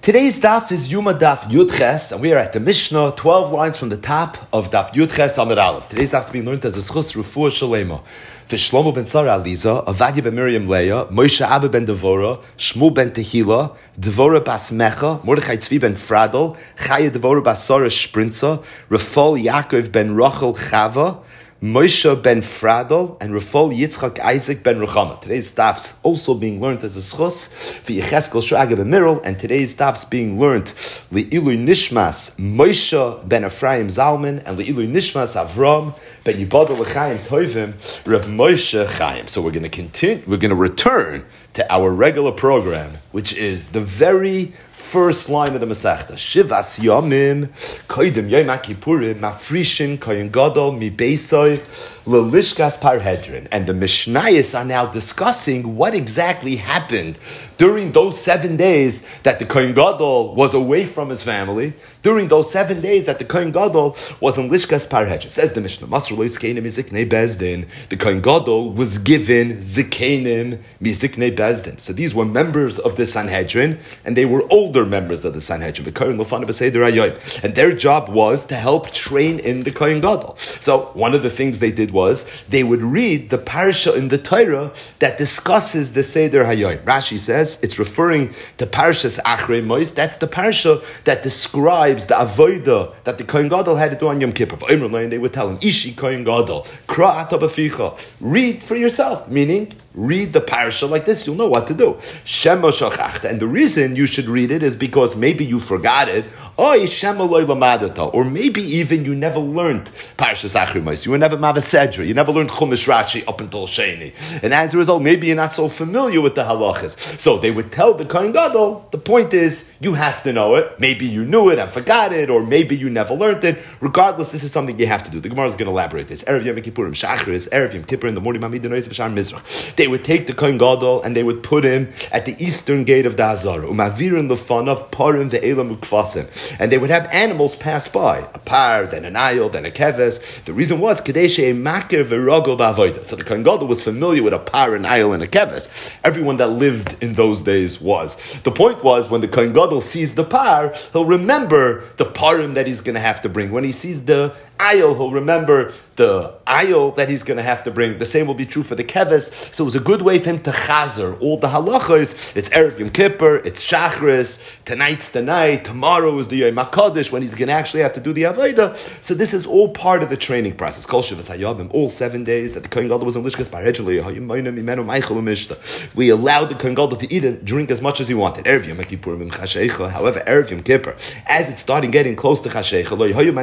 Today's daf is Yuma Daf Yudches, and we are at the Mishnah, 12 lines from the top of Daf Yudches Amud Aleph. Today's daf is being learned as a Schus Refuah Shalema. Shlomo ben Sarah Aliza, Avadia ben Miriam Leah, Moshe Abba ben Devora, Shmuel ben Tehila, Devora bas Mecha, Mordechai Tzvi ben Fradel, Chaya Devora bas Sarah Sprinza, Rafal Yaakov ben Rachel Chava, Moshe ben Fradel, and Rafal Yitzchak Isaac ben Ruchama. Today's daf's also being learned as a schus for Yecheskel Shraga ben Mirel, and today's daf's being learned Le'ilui Nishmas Moshe ben Ephraim Zalman and Le'ilui Nishmas Avram ben Yibadol L'chaim Tovim Rav Moshe Chaim. So we're going to continue. We're going to return to our regular program, which is the very first line of the Masechta. Shivas Yomim Koidim Yom HaKippurim Mafrishin Koyin Gadol Mi Beisoi Lelishkas Parhedrin. And the Mishnayos are now discussing what exactly happened during those 7 days that the Koyin Gadol was away from his family, during those 7 days that the Koyin Gadol was in Lishkas Parhedrin. Says the Mishnah, Masr Lo Yizkenim Miziknei Bezdin. The Koyin Gadol was given Zikenim Miziknei Bezdin. So these were members of the Sanhedrin, and they were older members of the Sanhedrin. And their job was to help train in the Kohen Gadol. So one of the things they did was they would read the parsha in the Torah that discusses the Seder Hayoim. Rashi says it's referring to Parshas Achrei Mos. That's the parsha that describes the avodah that the Kohen Gadol had to do on Yom Kippur. And they would tell him, Ishi Kohen Gadol, Kra'at Abaficha, read for yourself, meaning read the parsha like this, you'll know what to do. Shema Shachachta. And the reason you should read it is because maybe you forgot it, or maybe even you never learned Parshas Achrei Mos. You were never Mavasedra. You never learned Chumash Rashi up until Sheni. And as a result, maybe you're not so familiar with the halachas. So they would tell the Kohen Gadol, the point is, you have to know it. Maybe you knew it and forgot it, or maybe you never learned it. Regardless, this is something you have to do. The Gemara is going to elaborate this. Erev Yom Kippurim, Shachris, Erev Yom Kippur in the morning, they would take the Kohen Gadol and they would put him at the eastern gate of the Hazara. Umavirin lefanav parim ve'elam ukvasim. And they would have animals pass by, a par, then an ayil, then a keves. The reason was, kadeshe makir v'ragol ba'avodah. So the Kohen Gadol was familiar with a par, an ayil, and a keves. Everyone that lived in those days was. The point was, when the Kohen Gadol sees the par, he'll remember the parim that he's going to have to bring. When he sees the ayil, he'll remember the ayil that he's going to have to bring. The same will be true for the keves. So it was a good way for him to chazer all the halachas. It's Erev Yom Kippur, it's Shachris, tonight's the night, tomorrow is the Yom HaKadosh, when he's going to actually have to do the Avodah. So this is all part of the training process. Kol Shivas Hayabim, all 7 days that the Kohen Gadol was in Lishkas Parhedrin, we allowed the Kohen Gadol to eat and drink as much as he wanted. Erev Yom Kippurim Chasheicha. However, Erev Yom Kippur, as it started getting close to Chasheicha,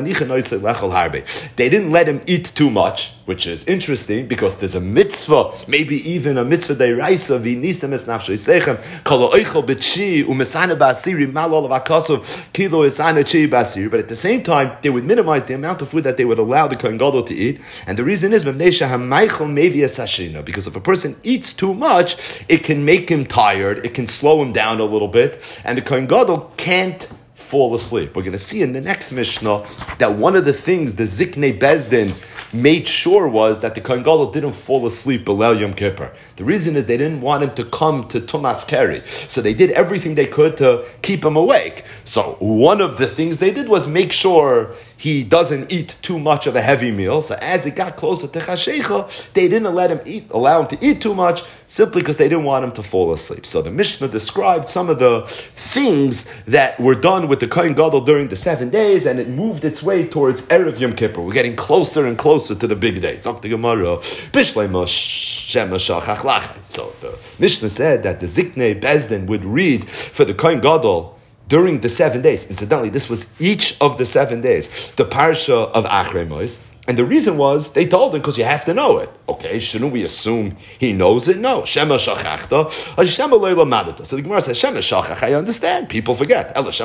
they didn't let him eat too much, which is interesting because there's a mitzvah, maybe even a mitzvah deiraisa, v'nisem es nafsho yisechem, kol oichel b'tshi u'mesana ba'asiri malol v'akasov kilo esana chi ba'asiri. But at the same time, they would minimize the amount of food that they would allow the Kohen Gadol to eat. And the reason is because if a person eats too much, it can make him tired, it can slow him down a little bit, and the Kohen Gadol can't fall asleep. We're going to see in the next Mishnah that one of the things the Ziknei Bezdin made sure was that the Kohen Gadol didn't fall asleep Belel Yom Kippur. The reason is they didn't want him to come to Tumas Keri. So they did everything they could to keep him awake. So one of the things they did was make sure he doesn't eat too much of a heavy meal. So as it got closer to Chasheicha, they didn't allow him to eat too much, simply because they didn't want him to fall asleep. So the Mishnah described some of the things that were done with the Kohen Gadol during the 7 days, and it moved its way towards Erev Yom Kippur. We're getting closer and closer to the big day. So the Mishnah said that the Ziknei Bezdin would read for the Kohen Gadol during the 7 days. Incidentally, this was each of the 7 days, the parsha of Achrei Mos. And the reason was, they told him, because you have to know it. Okay, shouldn't we assume he knows it? No. Shema shachachta, Shema lo lamadata. So the Gemara says, Shema shachach, I understand. People forget. Is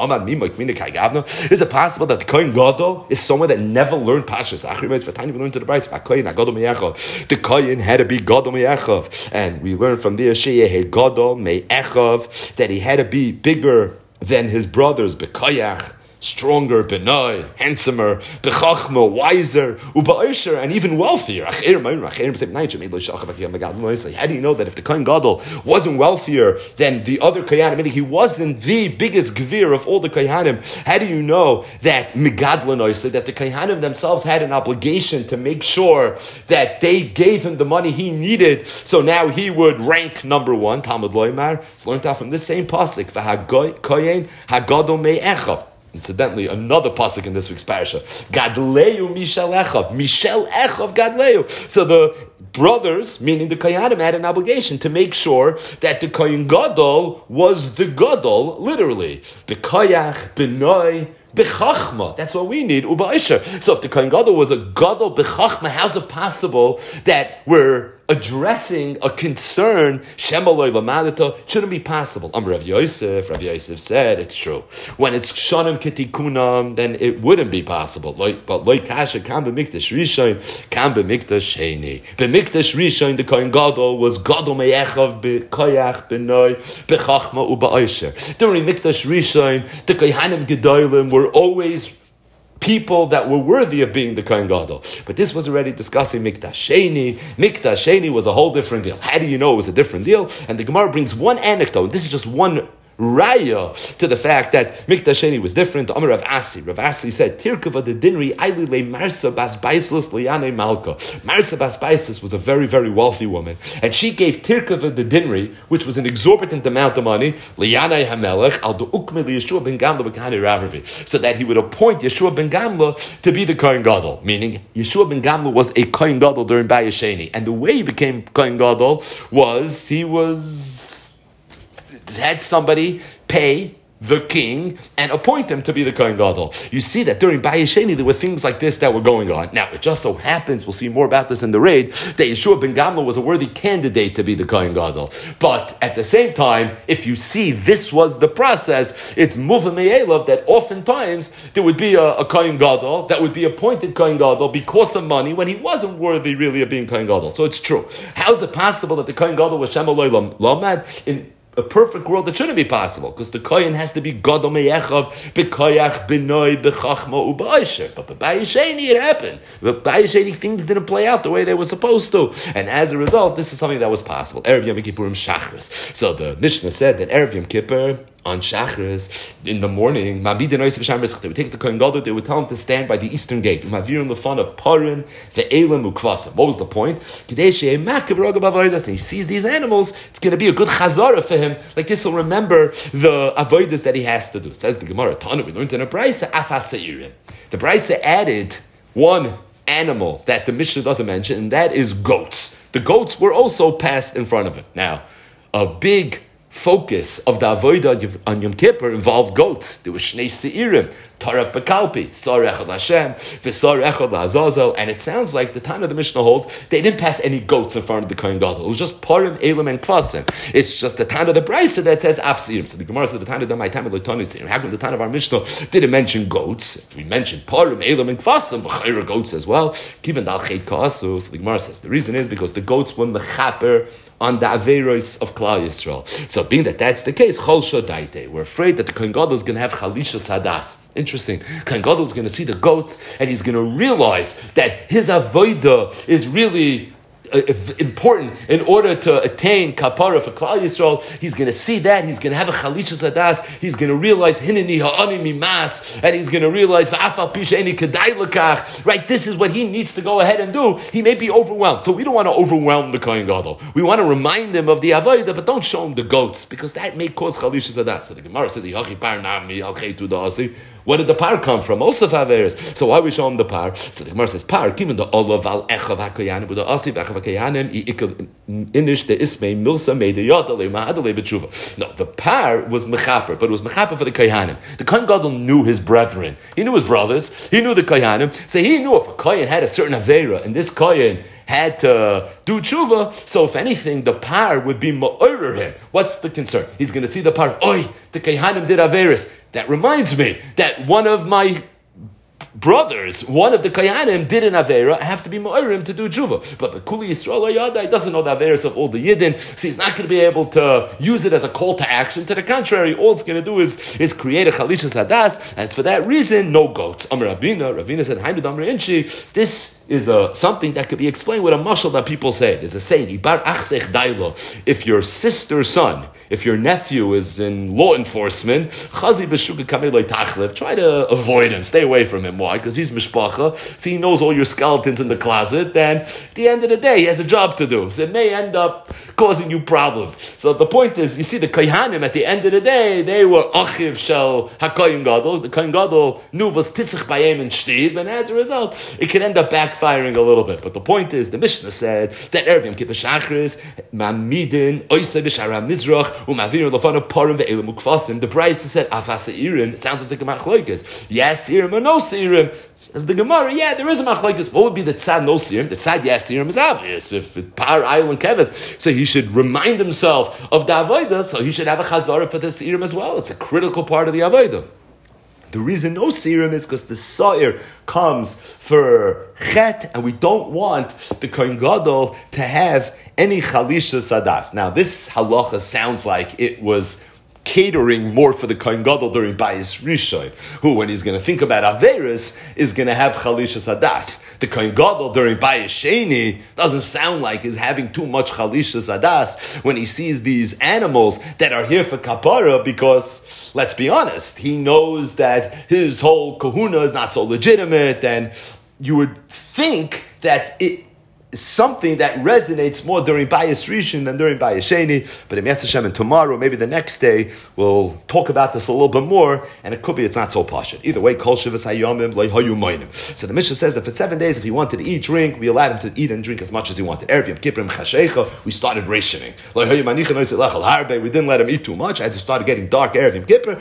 it possible that the Kohen Gadol is someone that never learned Pashas Achrei Mos? For time we learned to the Brayz, the Kohen had to be Gadol me'echav. And we learned from there, Sheyeh Gadol me'echav, that he had to be bigger than his brothers, Bekoyach. stronger, benai, handsomer, bechachma, wiser, ubaisher, and even wealthier. How do you know that if the Kohen Gadol wasn't wealthier than the other Kohanim, meaning he wasn't the biggest gvir of all the Kohanim, how do you know that Megadlanoisa, that the Kohanim themselves had an obligation to make sure that they gave him the money he needed, so now he would rank number one? Talmud Loimar, it's learned out from this same pasuk, Kohen Hagadol Me'echav. Incidentally, another pasuk in this week's parasha. Gadleu Mishel Echav. Mishel Echav Gadleu. So the brothers, meaning the Kohanim, had an obligation to make sure that the Kohen Gadol was the Gadol, literally. B'koyach, b'noi, b'chachma. That's what we need. U'ba'isher. So if the Kohen Gadol was a Gadol b'chachma, how's it possible that we're addressing a concern, Shemaloi Lamadata, shouldn't be possible? Rav Yosef said it's true. When it's Kshanim Ketikunam, then it wouldn't be possible. But like Kasha, Kam B'mikdash Rishon, Kam B'mikdash Sheni. B'mikdash Rishon, the Kohen Gadol was Gadol Me'echav B'koyach B'noi B'chachma U'ba'osher. During Mikdash Rishon, the Kohanim Gedolim were always people that were worthy of being the Kohen Gadol. But this was already discussing Mikdash Sheni. Mikdash Sheni was a whole different deal. How do you know it was a different deal? And the Gemara brings one anecdote. This is just one raya to the fact that Mikdash Sheni was different. Amar Rav Asi. Rav Asi said, Tirkava de Dinri Aili le Marsa bas Baislis Liane Malka. Marsa bas Baislis was a very, very wealthy woman. And she gave Tirkava de Dinri, which was an exorbitant amount of money, Liane Hamelech, al Ukme Yeshua ben Gamla Bekani Ravavi, so that he would appoint Yeshua ben Gamla to be the Kohen Gadol. Meaning, Yeshua ben Gamla was a Kohen Gadol during Bayis Sheni. And the way he became Kohen Gadol was, had somebody pay the king and appoint him to be the Kohen Gadol. You see that during Bayis Sheni there were things like this that were going on. Now, it just so happens, we'll see more about this in the raid, that Yeshua ben Gamla was a worthy candidate to be the Kohen Gadol. But at the same time, if you see this was the process, it's Muva Me'elav that oftentimes there would be a Kohen Gadol that would be appointed Kohen Gadol because of money when he wasn't worthy really of being Kohen Gadol. So it's true. How is it possible that the Kohen Gadol was Shemaloi Lamad? In a perfect world, it shouldn't be possible, because the Kohen has to be Gadol Me'echav, B'koyach, B'noi, B'chachma, U'ba'isher. But B'bayis Sheni, it happened. But B'bayis Sheni, things didn't play out the way they were supposed to. And as a result, this is something that was possible. Erev Yom Kippurim Shachris. So the Mishnah said that Erev Yom Kippur, on Shachris, in the morning, they would take the Kohen Gadol, they would tell him to stand by the eastern gate. What was the point? And he sees these animals, it's going to be a good chazara for him. Like this, he'll remember the avodas that he has to do. Says the Gemara, Tana, we learned in a Braisa, the Braisa added one animal that the Mishnah doesn't mention, and that is goats. The goats were also passed in front of him. Now, a big focus of the avodah on Yom Kippur involved goats. There was Shnei Seirim, Taraf Bekalpi, Sar Echad Hashem, V'Sar Echad La'azazel, and it sounds like the time of the Mishnah holds, they didn't pass any goats in front of the Kohen Gadol. It was just Parim, Elam, and Kvasim. It's just the time of the Brisa that says Af Seirim. So the Gemara says the time of the Maitam of L'Toni Seirim. How come the time of our Mishnah didn't mention goats? If we mentioned Parim, Elam, and Kvasim, B'chayra goats as well. Given Dal Chet Kasu, so the Gemara says the reason is because the goats were mechaper on the Averos of Klal Yisrael. So being that that's the case, Chol Shodaite, we're afraid that the Kohen Gadol is going to have Chalishas Hadas. Interesting. Kohen Gadol is going to see the goats and he's going to realize that his avodah is really important in order to attain kapara for Klal Yisrael. He's going to see that. He's going to have a Chalishas Hadas. He's going to realize Hineni ha'ani mimas, and he's going to realize v'afal pisha eni kedai lekach. Right, this is what he needs to go ahead and do. He may be overwhelmed, so we don't want to overwhelm the Kohen Gadol. We want to remind him of the avodah, but don't show him the goats because that may cause Chalishas Hadas. So the Gemara says, where did the par come from? Also Averis. So why we show him the par? So the Gemara says, par, given the olav al echav ha'koyanim, with the asif echav ha'koyanim, inish the ismei milsa made the yadale ma'adale b'tshuva. No, the par was mechaper, but it was mechaper for the koyanim. The Kohen Gadol knew his brethren. He knew his brothers. He knew the koyanim. So he knew if a kohen had a certain avera, and this kohen had to do tshuva, so if anything, the par would be ma'orer him. What's the concern? He's going to see the par, oi, the kohanim did averis. That reminds me that one of my brothers, one of the Kayanim did an Avera, have to be Mo'irim to do Tshuva. But the Kuli Yisrael Yadai doesn't know the Averas of all the Yidden, so he's not going to be able to use it as a call to action. To the contrary, all it's going to do is create a Chalishas Hadas, and it's for that reason, no goats. Amr Ravina said, Hainu Damri Inchi, this is something that could be explained with a mashal that people say. There's a saying, Ibar Achsech Dailo, if your sister's son, if your nephew is in law enforcement, Chazi B'Shuka Kamei Tachlev, try to avoid him, stay away from him. Why? Because he's mishpacha, so he knows all your skeletons in the closet, and at the end of the day, he has a job to do. So it may end up causing you problems. So the point is, you see, the Kohanim, at the end of the day, they were Achiv Shel HaKoyin Gadol. The Koyin Gadol knew was Titzich Bayim and Shtiv, and as a result, it could end up backfiring a little bit. But the point is, the Mishnah said that Erev Yom Kippur Shachris, Mamidin, Oisei B'Shara Mizrach, Umavir Lefanav Parim Ve'elim Ukfasim. The Brayse said, Afasa Irim. It sounds like a machlokes. Yes, Irim or no Irim. As the Gemara, yeah, there is a machlokes. What would be the tzad no Irim? The tzad yes Irim is obvious. If Par Ayil and Keves, so he should remind himself of the Avodah, so he should have a chazara for this Irim as well. It's a critical part of the Avodah. The reason no serum is because the sa'ir comes for chet, and we don't want the Kohen Gadol to have any chalisha sadas. Now, this halacha sounds like it was catering more for the Kohen Gadol during Bayis Rishon, who, when he's going to think about Averis, is going to have chalisha sadas. The Kohen Gadol during Bayis Sheni doesn't sound like he's having too much chalisha sadas when he sees these animals that are here for kapara, because, let's be honest, he knows that his whole kahuna is not so legitimate, and you would think that it is something that resonates more during Bayis Rishon than during Bayis Sheni. But in Yetz Hashem, and tomorrow, maybe the next day, we'll talk about this a little bit more, and it could be it's not so pashut. Either way, kol shivas hayomim lo hayu moinim. So the Mishnah says that for 7 days, if he wanted to eat, drink, we allowed him to eat and drink as much as he wanted. Erev Yom Kippur chashecha, we started rationing. Lo hayu manichin oisei lechal harbe, we didn't let him eat too much. As it started getting dark, Erev Yom Kippur,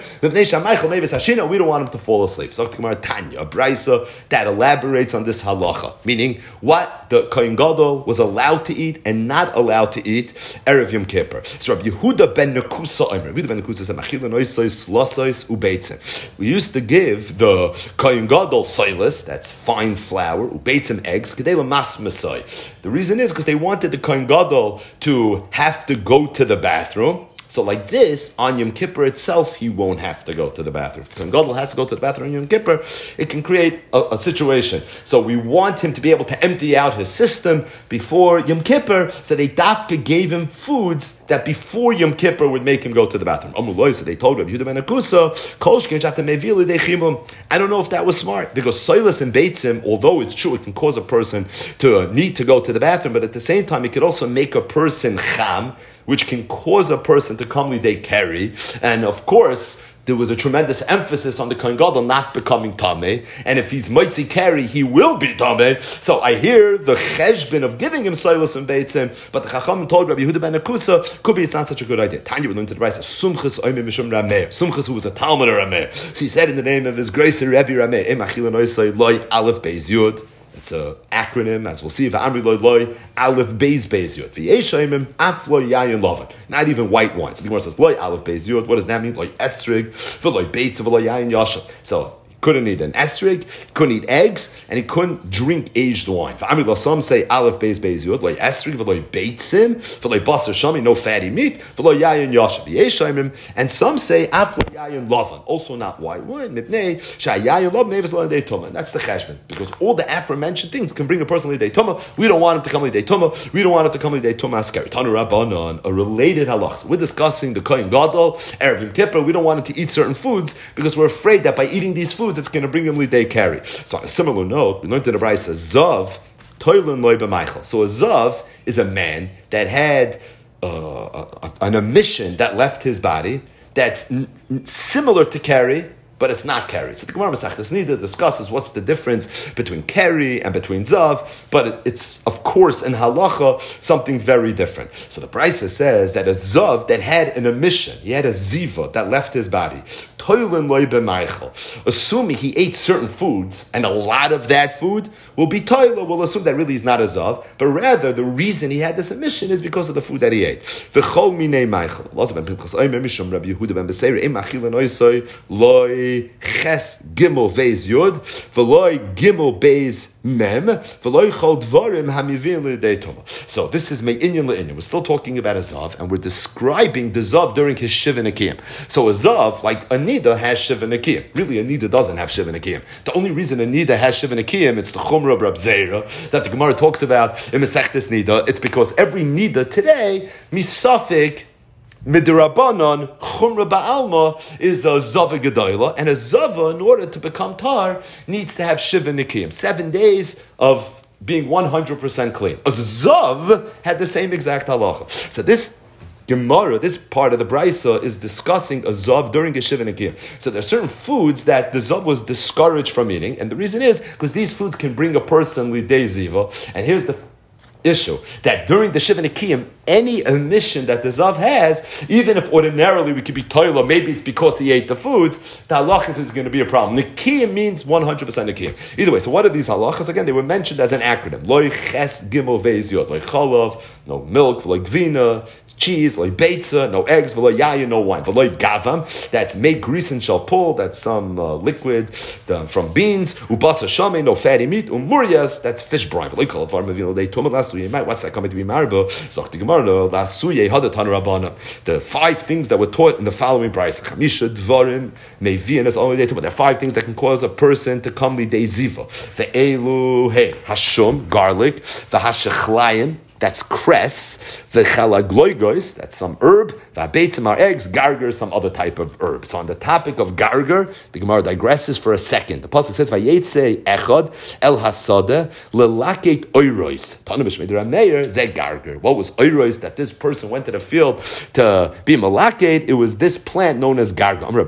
we don't want him to fall asleep. So Gemara Tanya, a brisa that elaborates on this halacha, meaning what the Kohen Gadol was allowed to eat and not allowed to eat Erev Yom Kippur. So Rabbi Yehuda ben Nekusa Omer, Rabbi Yehuda ben Nekusa said, Machila noisos, losos, ubeitzim. We used to give the Kohen Gadol soilis, that's fine flour, ubeitzim eggs, kedei mas masoi. The reason is because they wanted the Kohen Gadol to have to go to the bathroom. So like this, on Yom Kippur itself, he won't have to go to the bathroom. If Kohen Gadol has to go to the bathroom on Yom Kippur, it can create a situation. So we want him to be able to empty out his system before Yom Kippur, so they dafka gave him foods that before Yom Kippur would make him go to the bathroom. So they told him, I don't know if that was smart, because soilis and beitzim, although it's true, it can cause a person to need to go to the bathroom, but at the same time, it could also make a person cham, which can cause a person to come lidei carry. And of course, there was a tremendous emphasis on the Kohen Gadol not becoming tameh, and if he's mitzi carry, he will be tameh. So I hear the cheshbin of giving him soilis and beitzim, but the Chacham told Rabbi Yehuda ben Akusa, could be it's not such a good idea. Tanya, we learned to the Brisa, Sumchus oimim mishum Rameir. Sumchus, who was a Talmud of Rameir. So he said in the name of his grace, Rebbe Rameir, Em achila noisai loy aleph beis yud. It's an acronym, as we'll see. V'amri loy loy aleph beis yud. V'yeshaimim af loy yayin lovan. Not even white wine. So the Gemara says loy aleph beis yud. What does that mean? Loy esrig v'loy beitz v'loy yayin yasha. So couldn't eat an esrig, couldn't eat eggs, and he couldn't drink aged wine. Some say aleph beis yud, loy esrig v'loy beitzim v'loy basar shami, no fatty meat, v'loy yayin yasha. V'yeshaimim, and some say af loy yayin lovan, also not white wine. Mipnei shayayin lov nevis lo lidei tuma. That's the cheshbon, because all the aforementioned things can bring a person lidei tuma. We don't want him to come lidei tuma. We don't want him to come lidei tuma askari. Tanu rabbanon, a related halach. We're discussing the Kohen Gadol Erev Yom Kippur. We don't want him to eat certain foods because we're afraid that by eating these foods, it's going to bring him lidei carry. So on a similar note, we learned in the Brisa zav toilin loy b'maichel. So a zav is a man that had an emission that left his body that's similar to carry, but it's not carry. So the Gemara Masechtas Nida discusses what's the difference between carry and between zav, but it's, of course, in halacha, something very different. So the Brisa says that a zav that had an emission, he had a ziva that left his body, toilen loy b'meichel. Assuming he ate certain foods, and a lot of that food will be toiler, we'll assume that really is not a zav, but rather the reason he had this emission is because of the food that he ate. V'chol minei meichel. Lazav ben Pinchas Omer Mishum Rabbi Yehuda ben Beseira im achilan oisoi loy ches gimel veiz yud v'loy gimel beiz mem v'loy chol dvarim hamivin l'dei tova. So this is me'inyan le'inyan. We're still talking about a zav, and we're describing the zav during his shiva nekiyim. So a zav, like a nida, has shiva nekiyim. Really, a nida doesn't have shiva nekiyim. The only reason a nida has shiva nekiyim, it's the chumrah of Rab Zera that the Gemara talks about in Masechtes Nida. It's because every nida today, misafik midrabanan chumrah ba'alma, is a zava gedayla, and a zava, in order to become tar, needs to have shiva nekiyim, 7 days of being 100% clean. A zav had the same exact halacha. So this Gemara, this part of the Brisa, is discussing a zav during a shiva nekiyim. So there are certain foods that the zav was discouraged from eating, and the reason is because these foods can bring a person lidei ziva. And here's the issue, that during the shiva nekiyim, any emission that the zav has, even if ordinarily we could be toiler, maybe it's because he ate the foods, the halachas is going to be a problem. Nekiyim means 100% nekiyim. Either way, so what are these halachas? Again, they were mentioned as an acronym. Loy ches gimel veiz yod, loy chalav, no milk, loy gvina, cheese, loy beitza, no eggs, loy yaya, no wine, loy gavam, that's make grease and shall pull, that's some liquid from beans, ubasa shame, no fatty meat, umurias, that's fish brine, loy chalav, what's that coming to be marbo? Zok the Gemara, the 5 things that were taught in the following price. Chamisha dvarim mevian is only day. There are 5 things that can cause a person to come lidei ziva. The elu hey hashum, garlic. The hashechlayin, that's cress. The chalagloigos, that's some herb. The abeitzim are eggs. Garger, some other type of herb. So on the topic of garger, the Gemara digresses for a second. The pasuk says, "Vayetze echad el hasada lelaket oirois." Tanu b'shmei Rameir ze garger. What was oirois? That this person went to the field to be malaket. It was this plant known as garger. Why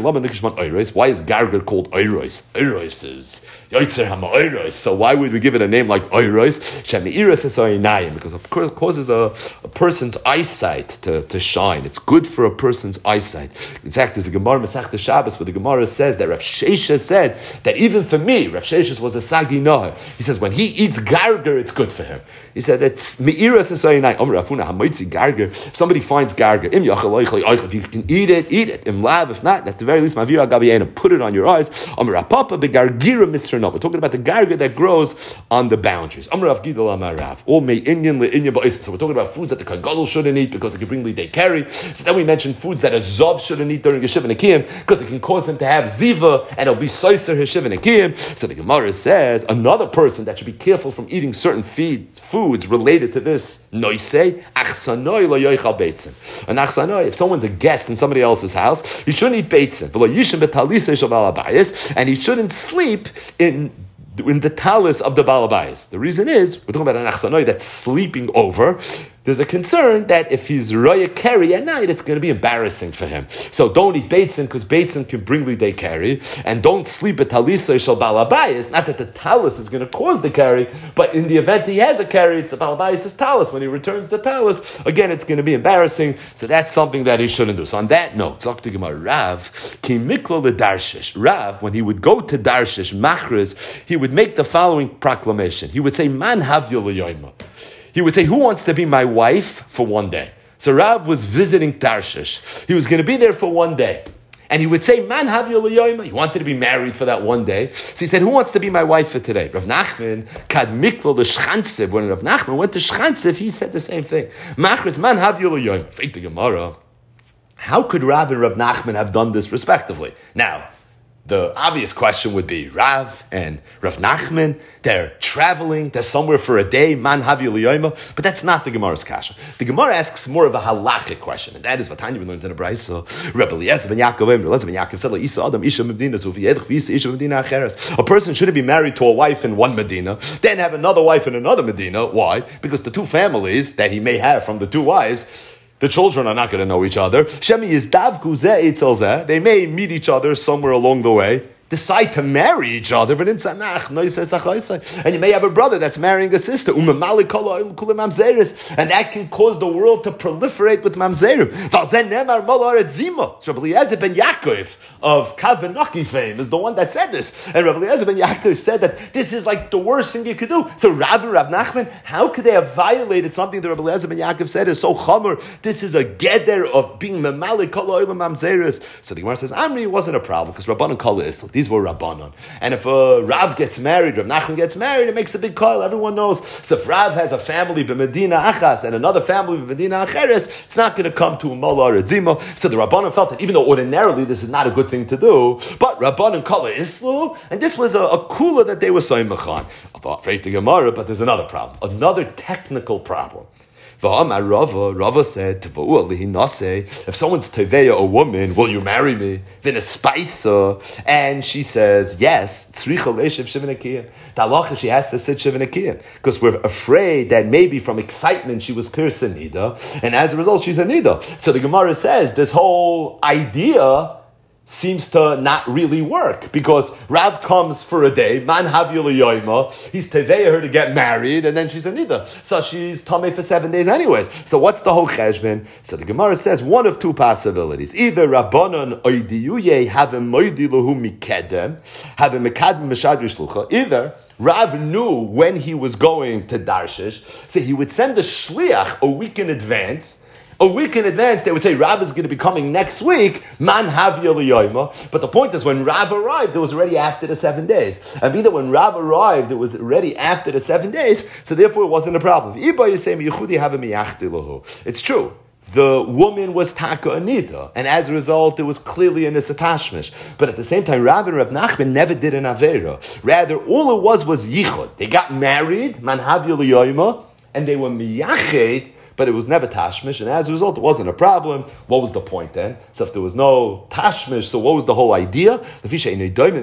is garger called oirois? Oirois is Yoitzer HaMa'oros. So why would we give it a name like Oiros? Shemi'iras Esoinayim, because of course it causes a person's eyesight to shine. It's good for a person's eyesight. In fact, there's a Gemara Masechta Shabbos where the Gemara says that Rav Sheshes said that even for me, Rav Sheshes was a Sagi Noah. He says when he eats garger, it's good for him. He said it's Me'iras Esoinayim. Omer Rafuna HaMoitzi garger. If somebody finds garger, if you can eat it, eat it. Im lav, if not, at the very least, Mavira Gabiena, put it on your eyes. Omer Rapapa begargira mitzvah. We're talking about the garga that grows on the boundaries. All may Indian le'inyan ba'is. So we're talking about foods that the Kohen shouldn't eat because it can bring lidei carry. So then we mentioned foods that a zav shouldn't eat during a shiva nekiyim because it can cause him to have ziva and it'll be soiser his shiva nekiyim. So the Gemara says another person that should be careful from eating certain foods related to this noisei achsanoi lo yoichal beitzin. An achsanoi, if someone's a guest in somebody else's house, he shouldn't eat beitzin. And he shouldn't sleep in the talis of the balabayas. The reason is, we're talking about an achsanoi that's sleeping over. There's a concern that if he's roya carry at night, it's going to be embarrassing for him. So don't eat beitzin because beitzin can bring lidei carry, and don't sleep at talisa shel balabayas. Not that the talis is going to cause the carry, but in the event he has a carry, it's the balabayas' talis. When he returns the talis, again, it's going to be embarrassing. So that's something that he shouldn't do. So on that note, talk to Gemara. Rav ki miklo ledarshish. Rav, when he would go to Darshish machris, he would make the following proclamation. He would say, "Man havyo leyoyma." He would say, "Who wants to be my wife for one day?" So Rav was visiting Tarshish. He was going to be there for one day. And he would say, "Man havyo leyoyma." He wanted to be married for that one day. So he said, "Who wants to be my wife for today?" Rav Nachman, kad miklo l'shchansev. When Rav Nachman went to Shchansev, he said the same thing. Machris, man havyo leyoyma. Fake the Gemara. How could Rav and Rav Nachman have done this respectively? Now, the obvious question would be, Rav and Rav Nachman, they're traveling, they're somewhere for a day, man havi liyoma, but that's not the Gemara's kasha. The Gemara asks more of a halachic question, and that is what Tanya learned in the Brisa. Rabbi Eliezer ben Yaakov said, Isa Adam Isha Medina Zuviyedch Visa Isha Medina Acheres. A person shouldn't be married to a wife in one Medina, then have another wife in another Medina. Why? Because the two families that he may have from the two wives, the children are not going to know each other. They may meet each other somewhere along the way. decide to marry each other, and you may have a brother that's marrying a sister, and that can cause the world to proliferate with mamzerim. So Rabbi Eliezer ben Yaakov of Kavanaki fame is the one that said this, and Rabbi Eliezer ben Yaakov said that this is like the worst thing you could do. So Rav and Rav Nachman, how could they have violated something that Rabbi Eliezer ben Yaakov said is so chomer? This is a geder of being memalik kol oilam mamzeris. So the Gemara says, Amri, it wasn't a problem because Rabbanan kol isl. These were Rabbanon. And if a Rav gets married, Rav Nachman gets married, it makes a big call. Everyone knows. So if Rav has a family b'Medina achas and another family b'Medina acheres, it's not going to come to a mola or a zima. So the Rabbanon felt that even though ordinarily this is not a good thing to do, but Rabbanon kol islu, and this was a kula that they were saying mechan. Afraid to Gemara, but there's another problem, another technical problem. Rava said, if someone's teveya a woman, will you marry me? Then a spicer, and she says, yes, the halacha, she has to sit shivanakiyah, because we're afraid that maybe from excitement she was pierced a nida, and as a result she's a nida. So the Gemara says, this whole idea seems to not really work, because Rav comes for a day, man havya l'yoyma, he's teveya her to get married, and then she's a nida. So she's tamei for 7 days anyways. So what's the whole cheshbon? So the Gemara says one of two possibilities. Either Rabbanon oidiyuye have a moidi lahu mikedem, have a mekadem meshadri shlucha. Either Rav knew when he was going to Darshish, so he would send the shliach a week in advance. A week in advance, they would say, Rav is going to be coming next week, man havya l'yoyma. But the point is, when Rav arrived, it was already after the 7 days. And either when Rav arrived, it was already after the 7 days, so therefore it wasn't a problem. It's true. The woman was taka anita, and as a result, it was clearly an isatashmish. But at the same time, Rav and Rav Nachman never did an avera. Rather, all it was yichud. They got married, man havya l'yoyma, and they were miyached, but it was never tashmish, and as a result, it wasn't a problem. What was the point then? So if there was no tashmish, so what was the whole idea? Because these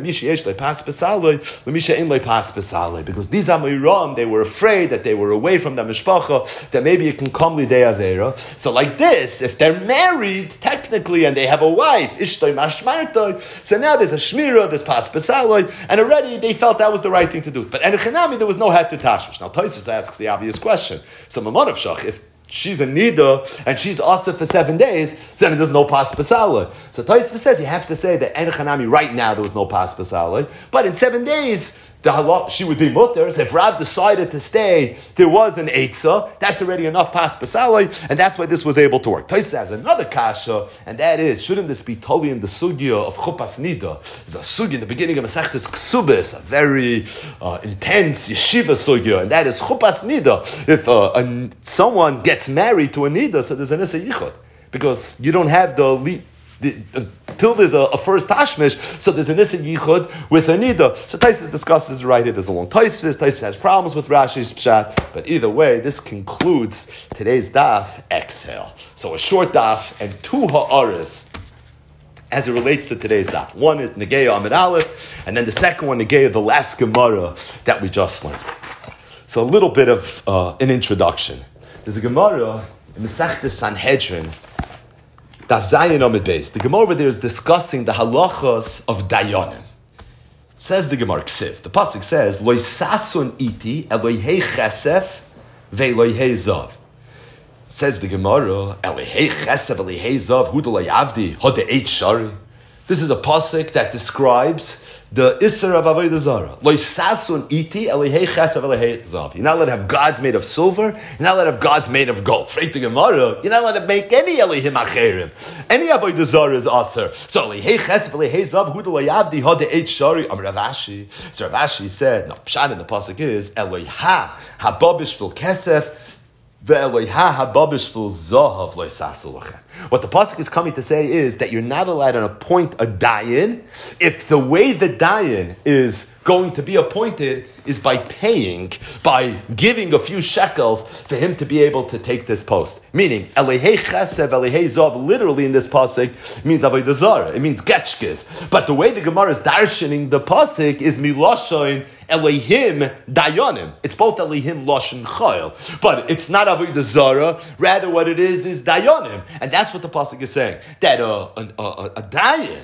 Amiram, they were afraid that they were away from the mishpacha, that maybe it can come lidei avera. So like this, if they're married, technically, and they have a wife, ishtoi mashmartoi, so now there's a shmira, there's pas pesaloi, and already they felt that was the right thing to do. But enechanami, there was no head to tashmish. Now Tosfos asks the obvious question. So Mamonov Shach, if she's a nida and she's asif for 7 days, so then there's no pas pasala. So Tosfos says you have to say that enechanami right now there was no pas pasala, but in 7 days the halach, she would be mutter. So if Rav decided to stay, there was an eitzah, that's already enough pas pasala, and that's why this was able to work. Tosfos has another kasha, and that is, shouldn't this be totally in the sugya of chupas nida? There's a sugya in the beginning of Masechtas Ksubis, a very intense yeshiva sugya, and that is chupas nida. If someone gets married to a nida, so there's an issa yichud, because you don't have till there's a first tashmish, so there's an issa yichud with a nida. So Tosfos discusses right here. There's a long Tosfos. Tosfos has problems with Rashi's pshat, but either way, this concludes today's daf. Exhale. So a short daf and two ha'aris as it relates to today's daf. One is Negeya Amid Aleph, and then the second one, Negeya, the last Gemara that we just learned. So a little bit of an introduction. There's a Gemara in Masechtas Sanhedrin, Daf Zayin Amid Beis. The Gemara over there is discussing the halachas of Dayanim. Says the Gemara, Ksiv. The pasuk says, Loi sasun iti Elohei chesef ve'Elohei zav. Says the Gemara, Elohei chesef Elohei zav hu d'lo yavdi hodeit shari. This is a pasuk that describes the Isser of Avodah Zarah. Lo sasun iti Elohei chesed Elohei zav. You're not allowed to have gods made of silver. You're not allowed to have gods made of gold. Freit the Gemara, you're not allowed to make any Elohim acherim. Any Avodah Zarah is aser. So Elohei chesed Elohei zav hu d'lo yavdi hodeit shari. Rav Ashi. So Rav Ashi said, no, pshat in the pasuk is Eloha hababish fil kesef. What the pasuk is coming to say is that you're not allowed to appoint a dayan if the way the dayan is going to be appointed is by paying, by giving a few shekels for him to be able to take this post. Meaning, Elohei Chesed, Elohei Zav, literally in this pasuk, means Avodah Zarah. It means Getchkes. But the way the Gemara is darshaning the pasuk is Miloshoin Elohim Dayanim. It's both Elohim Loshin Chayil. But it's not Avodah Zarah. Rather, what it is Dayanim. And that's what the pasuk is saying. That a Dayan,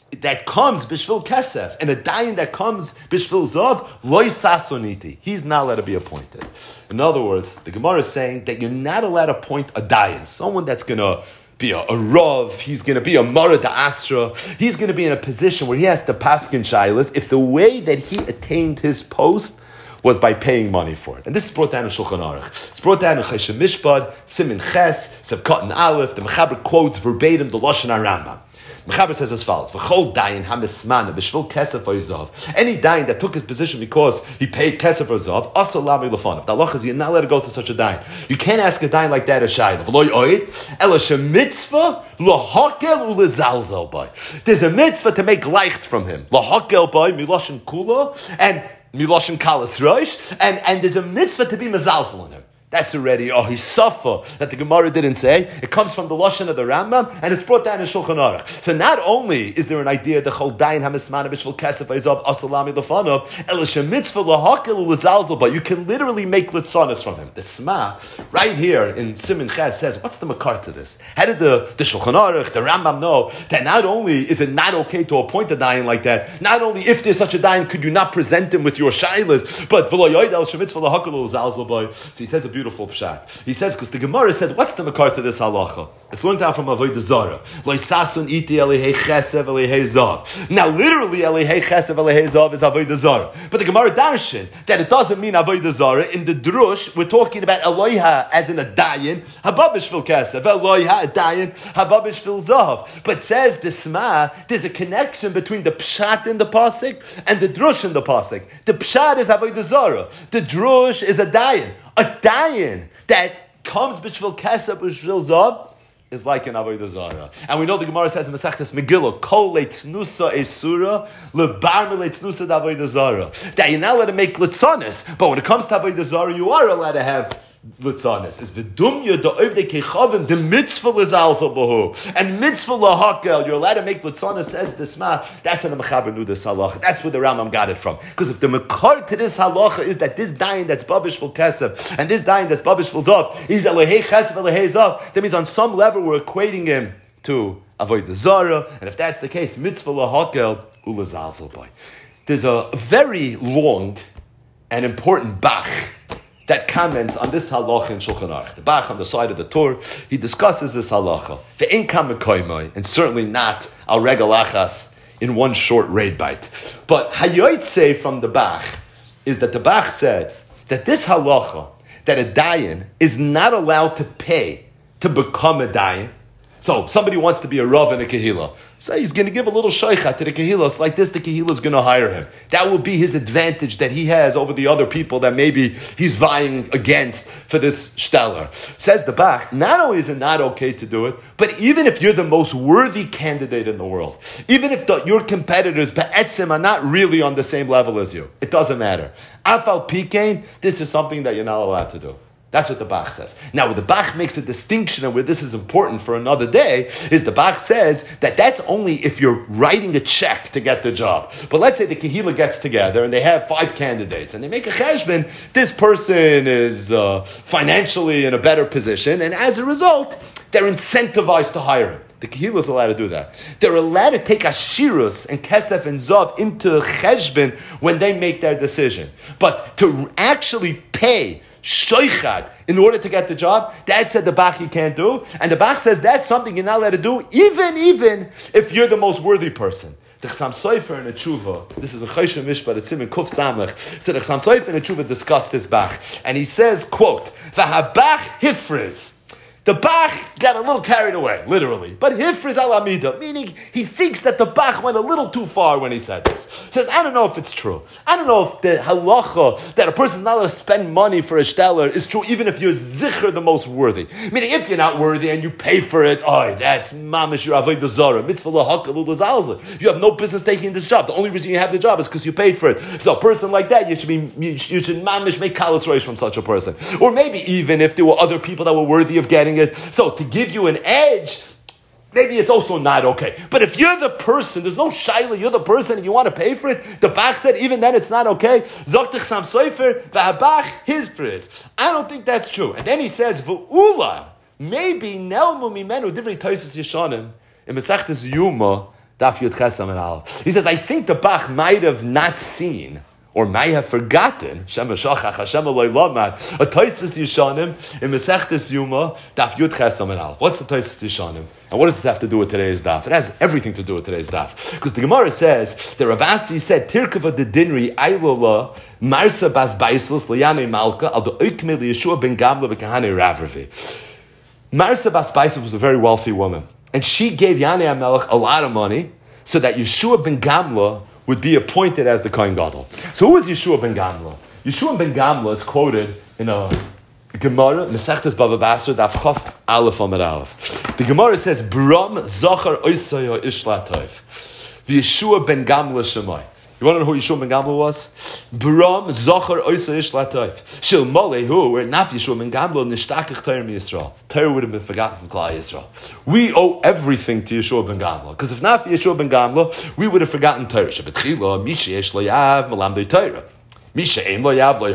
that comes bishvil kesef and a dayan that comes bishvil zav loy sasoniti. He's not allowed to be appointed. In other words, the Gemara is saying that you're not allowed to appoint a dayan, someone that's going to be a rav, he's going to be a mara da asra, he's going to be in a position where he has to paskin shaylas if the way that he attained his post was by paying money for it. And this is brought down in Shulchan Aruch. It's brought down in Chesed Mishpad, Simin Ches, Sevkat and Aleph. The Mechaber quotes verbatim the Lashon HaRambam. Mechaber says as follows: V'chol dayin hamismana b'shvil kesef oizav. Any dayin that took his position because he paid kesef oizav, asal lami lefanav. The halacha is you're not allowed to go to such a dayin. You can't ask a dayin like that a shayla. V'loy oid ela shemitzvah lahakel ulezalzel by. There's a mitzvah to make leicht from him. Lahakel by miloshin kula and miloshin kalas roish, and there's a mitzvah to be mezalzel in him. That's already he's suffer that the Gemara didn't say. It comes from the Lashon of the Rambam, and it's brought down in Shulchan Aruch. So not only is there an idea the chol dayin hamismana b'shvil kesef oizav asalami lefanav elisha mitzvah lahakel ulezalzel, but you can literally make litzonis from him. The Sma right here in Simin Ches says, what's the makar to this? How did the Shulchan Aruch, the Rambam know that not only is it not okay to appoint a dayin like that, not only if there's such a dayin could you not present him with your shaylas, but v'lo yoid elisha mitzvah lahakel ulezalzel by. So he says a beautiful pshat. He says, because the Gemara said, what's the makar to this halacha? It's learned out from Avodah Zarah. Loisasun iti elihei chesev elihei zav. Now, literally, elihei chesev elihei zav is Avodah Zarah. But the Gemara darshan that it doesn't mean Avodah Zarah. In the drush, we're talking about Eloiha as in a dayan, hababish fil kesef, Eloiha a dayan, hababish fil zav. But says the Sma, there's a connection between the pshat in the pasuk and the drush in the pasuk. The pshat is Avodah Zarah. The drush is a dayan. A dayan that comes b'shvil kesef b'shvil zav is like an avodah zarah. And we know the Gemara says in Masechtas Megillah, kol leitznusa esura lebar leitznusa d'avodah zarah. That you're not allowed to make litzonis, but when it comes to avodah zarah, you are allowed to have litzonis. Is v'dumya da'ovdei kechavim the mitzvah l'zalzel b'hu and mitzvah lahakel. You're allowed to make litzonis. Says the Sma. That's in the Mechaber knew this halacha. That's where the Rambam got it from. Because if the makar to this halacha is that this dayin that's babish fil kesef and this dayin that's babish fil zav is elehei chesef elehei zav, that means on some level we're equating him to avodah zarah. And if that's the case, mitzvah lahakel ulazalzel by. There's a very long and important bach that comments on this halacha in Shulchan Aruch. The Bach on the side of the Torah, he discusses this halacha. Ve'en kam mekoymai, and certainly not al regal achas in one short raid bite. But hayoytse from the Bach is that the Bach said that this halacha, that a dayan is not allowed to pay to become a dayan. So somebody wants to be a rav in a kehillah. Say he's going to give a little shaychat to the kehillah. It's like this, the kehillah is going to hire him. That will be his advantage that he has over the other people that maybe he's vying against for this stellar. Says the Bach, not only is it not okay to do it, but even if you're the most worthy candidate in the world, even if your competitors, be'etzim, are not really on the same level as you, it doesn't matter. Afal pikein, this is something that you're not allowed to do. That's what the Bach says. Now, where the Bach makes a distinction and where this is important for another day is the Bach says that that's only if you're writing a check to get the job. But let's say the Kehillah gets together and they have 5 candidates and they make a cheshbon. This person is financially in a better position, and as a result, they're incentivized to hire him. The Kehillah is allowed to do that. They're allowed to take ashirus and kesef and zav into cheshbon when they make their decision. But to actually pay shoichad in order to get the job, that said the Bach you can't do, and the Bach says that's something you're not allowed to do, even if you're the most worthy person. The Chassam Sofer in a tshuva, this is a Choshen Mishpat, it's in Kuf Samach. So the Chassam Sofer in a tshuva discussed this Bach, and he says, quote, "V'habach hifriz." The Bach got a little carried away, literally. But hifriz al amida, meaning he thinks that the Bach went a little too far when he said this. Says, I don't know if it's true. I don't know if the halacha that a person's not allowed to spend money for a stellar is true, even if you're zicher the most worthy. Meaning, if you're not worthy and you pay for it, that's mamish your avodah zarah, mitzvah lahakal ulazalza. You have no business taking this job. The only reason you have the job is because you paid for it. So a person like that, you should mamish make kalas roish from such a person. Or maybe even if there were other people that were worthy of getting it. So to give you an edge, maybe it's also not okay. But if you're the person, there's no shaila, you're the person and you want to pay for it, the Bach said even then it's not okay. Zoktich Sam Sofer, v'habach his priz. I don't think that's true. And then he says, v'ula, maybe nelmu mimenu divrei Tosfos Yeshanim, in Masechtas Yuma, Daf Yud Ches Amud Aleph. He says, I think the Bach might have not seen or may have forgotten, Shema Shachach, Hashem Eloi Lamad, a Tosfos Yishanim in Masechtas Yuma, Daf Yud Ches Amud Aleph. What's the Tosfos Yishanim? And what does this have to do with today's daf? It has everything to do with today's daf. Because the Gemara says, the Rav Asi said, Tirkava de Dinri, Aylola, Marsa Bas Baisus, Liane Malka, Al do Oikme Yeshua ben Gamla, Bekahane Ravravi. Marsa Bas Baisus was a very wealthy woman. And she gave Yanei HaMelech a lot of money so that Yeshua ben Gamla would be appointed as the Kohen Gadol. So who is Yeshua ben Gamla? Yeshua ben Gamla is quoted in a Gemara, Mesechtes Bava Basra, Daf Chof Aleph Amud Aleph. The Gemara says, Bram Zachar Oisaya Ishla Tov. Yeshua ben Gamla Shemai. You want to know who Yeshua ben Gamla was? Bram Zachar Oisaya Ishla Tov. Shil Mole, who were not Yeshua ben Gamla, Nishtakach Torah mi Yisrael. Torah would have been forgotten from Klal Yisrael. We owe everything to Yeshua ben Gamla. Because if not for Yeshua ben Gamla, we would have forgotten Torah. Shabbatchila, Misha Yesh Lo Yav, Malamdei Torah. Someone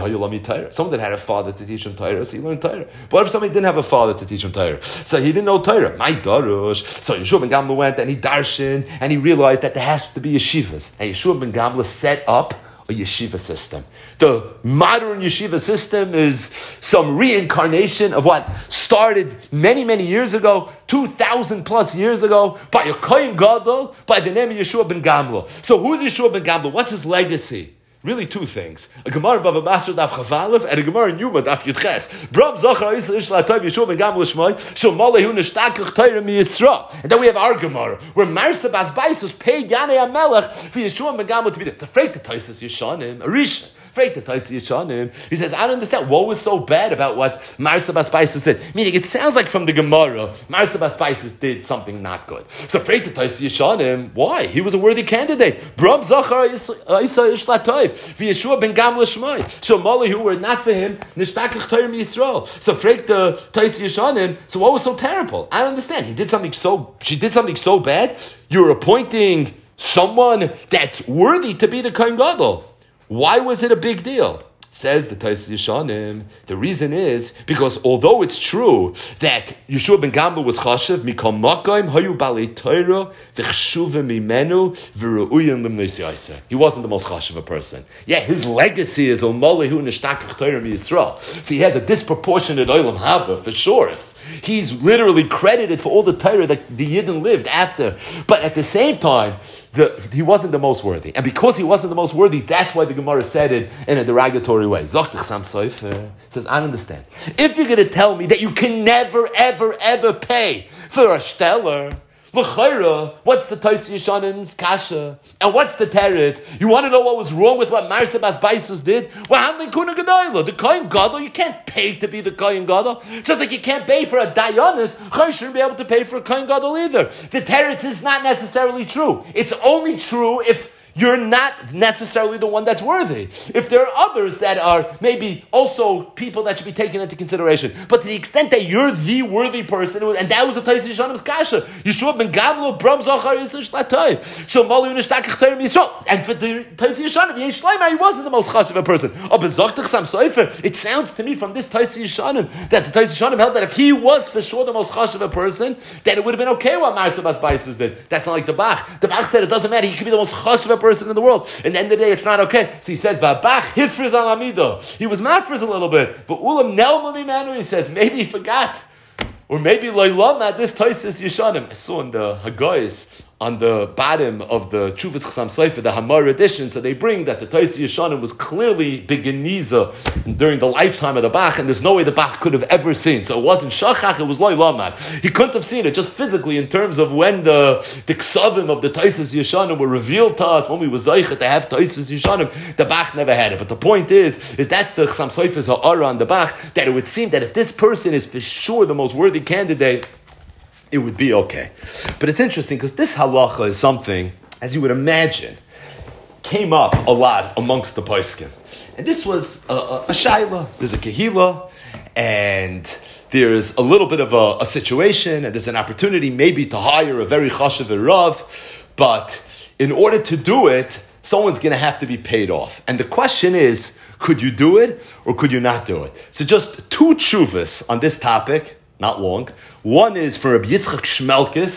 that had a father to teach him Torah, so he learned Torah. But what if somebody didn't have a father to teach him Torah? So he didn't know Torah. My darush. So Yeshua ben Gamla went and he darshan and he realized that there has to be yeshivas. And Yeshua ben Gamla set up a yeshiva system. The modern yeshiva system is some reincarnation of what started many, many years ago, 2,000 plus years ago, by a Kohen Gadol, by the name of Yeshua ben Gamla. So who's Yeshua ben Gamla? What's his legacy? Really two things. A Gemara Bava Basra Daf Chaf Aleph and a Gemara in Yuma Daf Yud Ches. Bram Zachar Ishla Tov Yeshua ben Gamla Shmoi Shel Malehu Nishtakach Torah mi Yisra. And then we have our Gemara where Marsa Bas Baisus paid Yanei HaMelech for Yeshua ben Gamla to be there. It's afraid to Tosfos Yishanim, a Rishon. He says, I don't understand what was so bad about what Marsa Bas Baisus did. Meaning, it sounds like from the Gemara, Marsa Bas Baisus did something not good. So, afraid to Tosfos Yishanim, why? He was a worthy candidate. Bram Zachar Isa Ishla Tov, Yeshua ben Gamla Shmai, Shomali, who were not for him, Nishtakach Torah mi Yisrael. So, afraid to Tosfos Yishanim, so what was so terrible? I don't understand. She did something so bad. You're appointing someone that's worthy to be the Kohen Gadol. Why was it a big deal? Says the Tosfos Yishanim, the reason is because although it's true that Yeshua ben Gamla was chashav, mikol makayim hayu balei Torah v'chshuvim mimenu v'ru'uyin limnos yaser. He wasn't the most chashav a person. Yeah, his legacy is Malehu Nishtakach Torah mi Yisrael. So he has a disproportionate olam haba for sure. He's literally credited for all the Torah that the Yidden lived after. But at the same time, he wasn't the most worthy. And because he wasn't the most worthy, that's why the Gemara said it in a derogatory way. Zochtich Sam Sofer says, I understand. If you're going to tell me that you can never, ever, ever pay for a stellar, L'chayra, what's the Tosfos Yishanim's kasha? And what's the teretz? You want to know what was wrong with what Marsa Bas Baisus did? Well, the Kohen Gadol, you can't pay to be the Kohen Gadol. Just like you can't pay for a Dayanis, you shouldn't be able to pay for a Kohen Gadol either. The teretz is not necessarily true. It's only true if you're not necessarily the one that's worthy. If there are others that are maybe also people that should be taken into consideration. But to the extent that you're the worthy person, and that was the Tosfos Yishanim's kasha, Yeshua ben Gamla, Bram Zachar Yisrael Shlatay. So Mali Nishtakach Torah mi Yisrael. And for the Tosfos Yishanim, Yesh Shleima, he wasn't the most chashuv person. Oh, but Zochtach Sam Sofer, it sounds to me from this Tosfos Yishanim that the Tosfos Yishanim held that if he was for sure the most chashuv person, then it would have been okay what Marsa Bas Baisus did. That's not like the Bach. The Bach said it doesn't matter, he could be the most chashuv person in the world. And at the end of the day, it's not okay. So he says, V'abach hifriz al amido. He was mafriz a little bit. V'ulam nelma mimanu, he says, maybe he forgot. Or maybe loylama, this Tosfos Yishanim. I saw in the Haggais, on the bottom of the Chuvas Chasam Sofer, the Hamar edition, so they bring that the Tosfos Yishanim was clearly begeniza during the lifetime of the Bach, and there's no way the Bach could have ever seen. So it wasn't Shachach, it was Loy Lamad. He couldn't have seen it just physically in terms of when the Ksavim of the Tosfos Yishanim were revealed to us, when we were Zaychet to have Tosfos Yishanim, the Bach never had it. But the point is that's the Chasam Sofer's Ha'ara on the Bach, that it would seem that if this person is for sure the most worthy candidate, it would be okay. But it's interesting because this halacha is something, as you would imagine, came up a lot amongst the poskim. And this was a shaila. There's a kehila, and there's a little bit of a situation, and there's an opportunity maybe to hire a very chashuv rav, but in order to do it, someone's going to have to be paid off. And the question is, could you do it or could you not do it? So just two tshuvas on this topic. Not long. One is for Rabbi Yitzchak Shmelkis,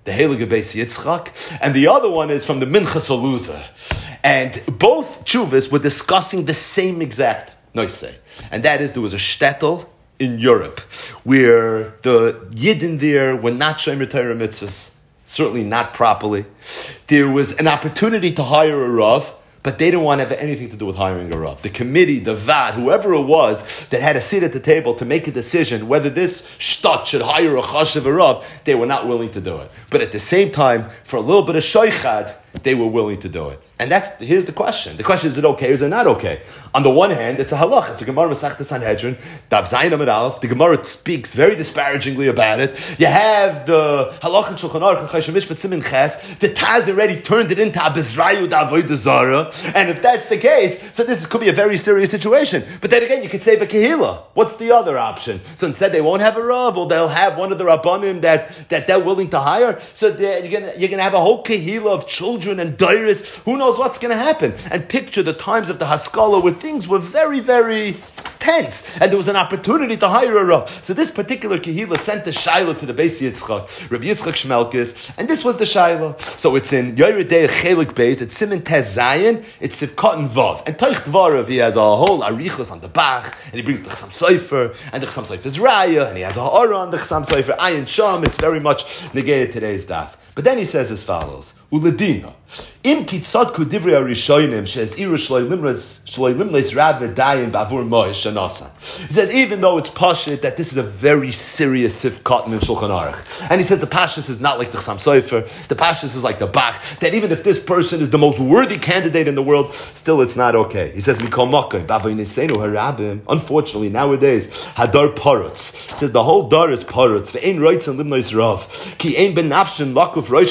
the Heilige Beis Yitzchak, and the other one is from the Minchas Aluza. And both tshuvas were discussing the same exact noise. And that is, there was a shtetl in Europe where the Yidden there were not Shomer Torah mitzvahs, certainly not properly. There was an opportunity to hire a Rav, but they didn't want to have anything to do with hiring a Rav. The committee, the Vad, whoever it was that had a seat at the table to make a decision whether this shtat should hire a Chashav a Rav, they were not willing to do it. But at the same time, for a little bit of shoichad, they were willing to do it. And here's the question. The question is it okay or is it not okay? On the one hand, it's a halach. It's a Gemara Masechta Sanhedrin, Daf Zayin Amud Aleph. The Gemara speaks very disparagingly about it. You have the halach in Shulchan Aruch and Choshen Mishpat Simin Ches. The Taz already turned it into Abizrayu D'Avodah Zara. And if that's the case, so this could be a very serious situation. But then again, you could save a kehila. What's the other option? So instead, they won't have a Rav, or they'll have one of the Rabbanim that they're willing to hire. So you're gonna have a whole kehila of children and dairis. Who knows what's going to happen? And picture the times of the Haskalah where things were very, very tense, and there was an opportunity to hire a Rav. So this particular kehila sent the Shaila to the Beis Yitzchak, Rabbi Yitzchak Shmelkes, and this was the Shaila. So it's in Yoredei Chelik Beis, it's Siman Tez Zayin, it's Sivkot and Vav. And Toich Dvarav, he has a whole arichos on the Bach, and he brings the Chasam Sofer, and the Chasam Sofer is Raya, and he has a Ha'ara on the Chasam Sofer, Ayin Sham. It's very much negated today's daf. But then he says as follows: Uladina, im kitzadku divrei arishonim she'eziru shloi limleis rav v'dayin b'avur moish shanasa. He says even though it's pashut that this is a very serious sifkat in Shulchan Aruch, and he says the pashut is not like the Chasam Sofer, the pashut is like the Bach. That even if this person is the most worthy candidate in the world, still it's not okay. He says mikol makom b'avoy nisenu harabim. Unfortunately nowadays hadar parutz. He says the whole dar is parutz. Ve'ein roitzin limleis rav ki ein benafshin lakuf. No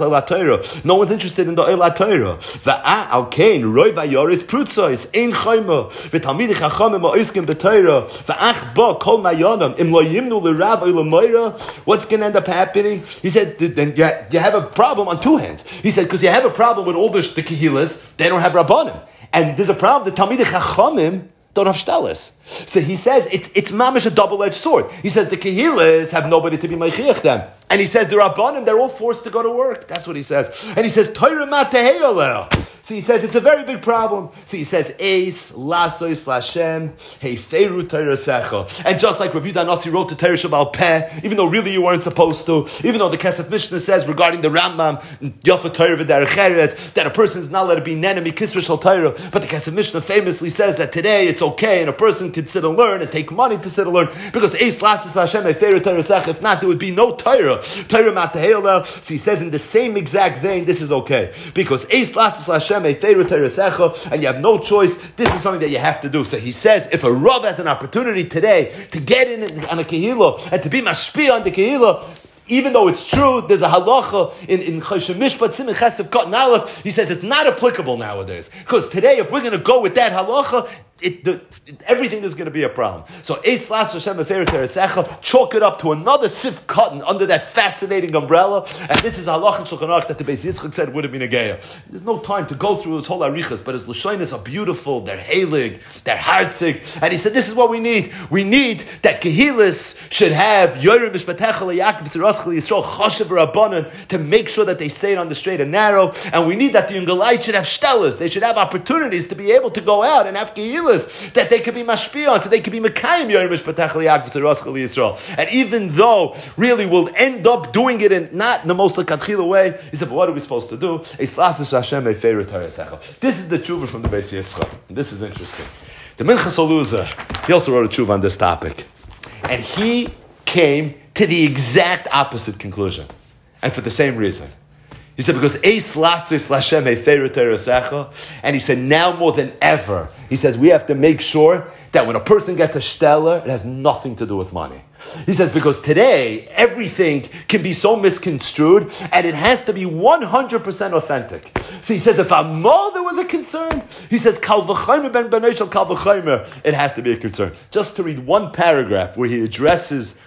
one's interested in the Eilat Torah. Va'a al kain roi vayoris prutzois ein chayma v'talmidei chachamim ha'oiskim b'Torah va'ach ba kol mayonam im lo yimnu l'rav o'lamoira. What's going to end up happening? He said, then you have a problem on two hands. He said, because you have a problem with all the kehilas, they don't have rabbanim, and there's a problem. The talmidei chachamim don't have shtalas. So he says it's mamish a double-edged sword. He says the kehilas have nobody to be meichiach them. And he says the rabbanim, they're all forced to go to work. That's what he says. And he says, Torah matehei aleh. So he says it's a very big problem. So he says, Eis, Lasois, Lashem, Heiferu Torah Secha. And just like Rabbi Yehuda Nasi wrote to Torah Shabal Peh, even though really you weren't supposed to, even though the Kesef Mishnah says regarding the Rambam, Yofa Torah V'derech Eretz, that a person is not allowed to be Nenemi Kisra Shal Torah, but the Kesef Mishnah famously says that today it's okay and a person can sit and learn and take money to sit and learn, because Eis, Lasois, Lashem, Heiferu Torah Secha. If not, there would be no Torah. Torah matehei aleh. So he says in the same exact vein, this is okay. Because Eis, Lasois, Lashem, and you have no choice. This is something that you have to do. So he says, if a Rav has an opportunity today to get in on a kehila and to be mashpia on the kehila, even though it's true, there's a halacha in Choshen Mishpat Simin Chesed Kot and Aleph. He says it's not applicable nowadays, because today, if we're going to go with that halacha, everything is going to be a problem. So Eis Las Hashem Efer Teresecha, chalk it up to another sif cotton under that fascinating umbrella. And this is halach and Shulchan Aruch that the Beis Yitzchak said would have been a geya. There's no time to go through his whole arichas, but his lashonis are beautiful. They're heilig, they're hartzig, and he said this is what we need. We need that kehilas should have Yorim Mishpatecha LeYaakov Tziraschel Yisrael Choshev Rabbanan to make sure that they stay on the straight and narrow. And we need that the Yungalite should have shtellas. They should have opportunities to be able to go out and have kehilas that they could be mashpia on, so they could be mekayim Yorim Mishpatecha LeYaakov Tziraschel Yisrael. And even though really we'll end up doing it in not in the most lekatchila way, he said, but what are we supposed to do? This is the tshuva from the Beis Yitzchak. This is interesting. The Minchas Aluza, he also wrote a tshuva on this topic. And he came to the exact opposite conclusion. And for the same reason. He said, because Eis Lasis Lashem Heiferu Teresecha, and he said, now more than ever, he says, we have to make sure that when a person gets a stellar, it has nothing to do with money. He says, because today, everything can be so misconstrued, and it has to be 100% authentic. So he says, if Amor there was a concern, he says, Kal v'chaymer ben b'nei shel Kal v'chaymer, it has to be a concern. Just to read one paragraph where he addresses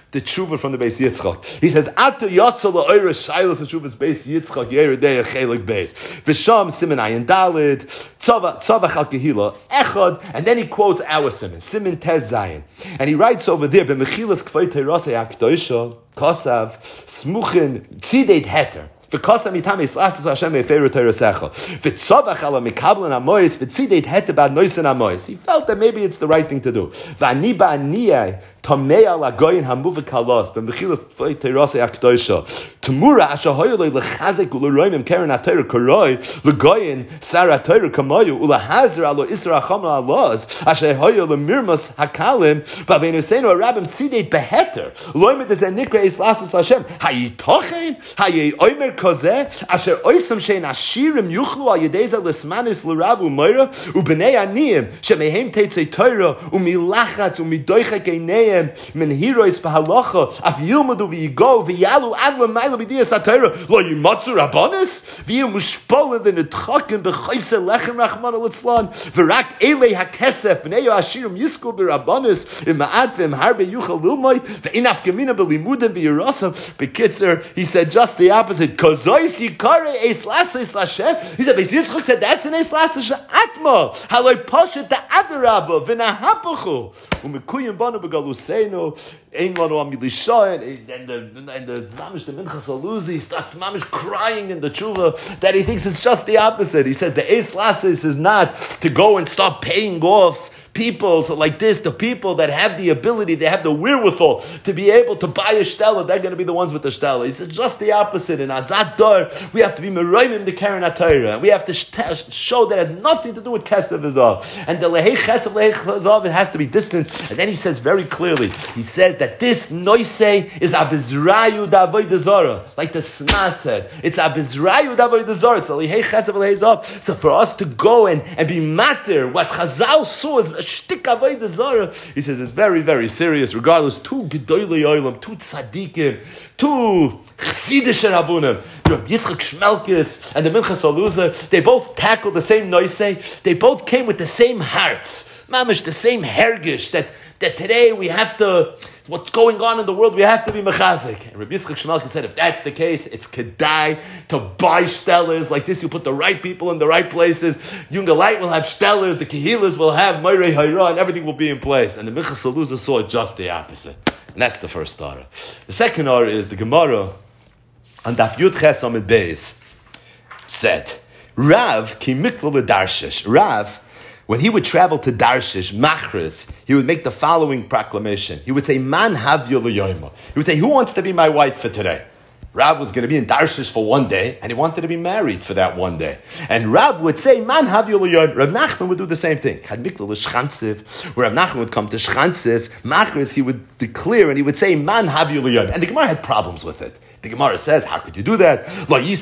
the tshuva from the Beis Yitzchak. He says, Atu yotzel la'oira shaylos tshuvas Beis Yitzchak yeridei chelik beis. V'sham simen ayin dalid, tzavach al kehila, echad, and then he quotes our simen tez zayin. And he writes over there, b'mechilas k'fay teirasei ha'kdoisha, kosav, smuchin, tzideit heter. V'kosam itam islasis Hashem eferu teirasecha. V'tzavach ala mikablan amoyis, v'tzideit heter bad noisin amoyis. He felt that maybe it's the right thing to do. V'ani ba'aniyai, Tamei ala goyin hamuva kalos b'mechilas teirasei ha'kdoisha. Tamura asher hoyolei lechazek u'leroimim keren ha'teir koroi legoyin sar ha'teir kamoyu u'lehazer alo isra ha'chamla alos asher hoyolei mirmas ha'kalim b'aveinuseinu ha'rabim tzideit beheter loimet ezen nikra islasis Hashem ha'yitochen ha'yei oimer kozeh asher oisam shein ashirim yuchlu al yedeza lesmanis l'ravu moira u'bnei aniyim shemehem teitzei teira u'milachatz u'midoichek einei min heroes bahalacha af yilmadu v'yigo v'yalu adla ma'ila b'diyas ha'torah lo yimatzu rabbanis v'yim mushpolen v'netchakim b'chayse lechem rachman al-itzlan v'rak elei ha'kesef b'neyo ashirim yisku b'rabbanis ima'at v'imharbe yuchal lilmoid v'inaf gemina b'limudim v'yirasam b'kitzer. He said just the opposite. Kozois yikare eis lasos Hashem. He said Beis Yitzchak said that's an eis lasos atma haloi poshet the adarabba v'nahapachu u'mekuyim banu b'galus. And the mamish the minchas aluzi starts mamish crying in the tshuva that he thinks it's just the opposite. He says the eis lasis is not to go and start paying off people like this, the people that have the ability, they have the wherewithal to be able to buy a shtela, they're going to be the ones with the shtela. He says just the opposite. In Azat Dor, we have to be meroimim the Keren HaTorah, and we have to show that it has nothing to do with Kesef Ezav. And the Lehei Chesef Lehei Ezav, it has to be distant. And then he says very clearly, he says that this noisei is Abizrayu Davodah Zarah, like the Sma said. It's Abizrayu Davodah Zarah. It's Lehei Chesef Lehei Ezav. So for us to go and be matter, what Chazal saw is shtik avodah zara. He says it's very, very serious. Regardless, two gedolei olam, two tzaddikim, two chasidish rabunim, Rabbi Yitzchak Shmelkis and the Minchas Aluza, they both tackled the same noisei. They both came with the same hearts, mamish, the same hergish that today we have to. What's going on in the world, we have to be mechazik. And Rabbi Yitzchak Shmelkis said, if that's the case, it's kedai to buy stellars. Like this, you put the right people in the right places. Yunga Light will have stellars, the Kehilas will have Moirei Hayra, and everything will be in place. And the Minchas Aluza saw just the opposite. And that's the first Torah. The second Torah is the Gemara on Daf Yud Ches Amid Beis said, Rav ki mikla l'darshish. Rav, when he would travel to Darshish, Machris, he would make the following proclamation. He would say, Man havyo l'yoyma. He would say, who wants to be my wife for today? Rav was going to be in Darshish for one day, and he wanted to be married for that one day. And Rav would say, Man havyo l'yoyma. Rav Nachman would do the same thing. Had mikla l'shchansiv, where Rav Nachman would come to Shchansiv, Machris, he would declare, and he would say, Man havyo l'yoyma. And the Gemara had problems with it. The Gemara says, how could you do that? You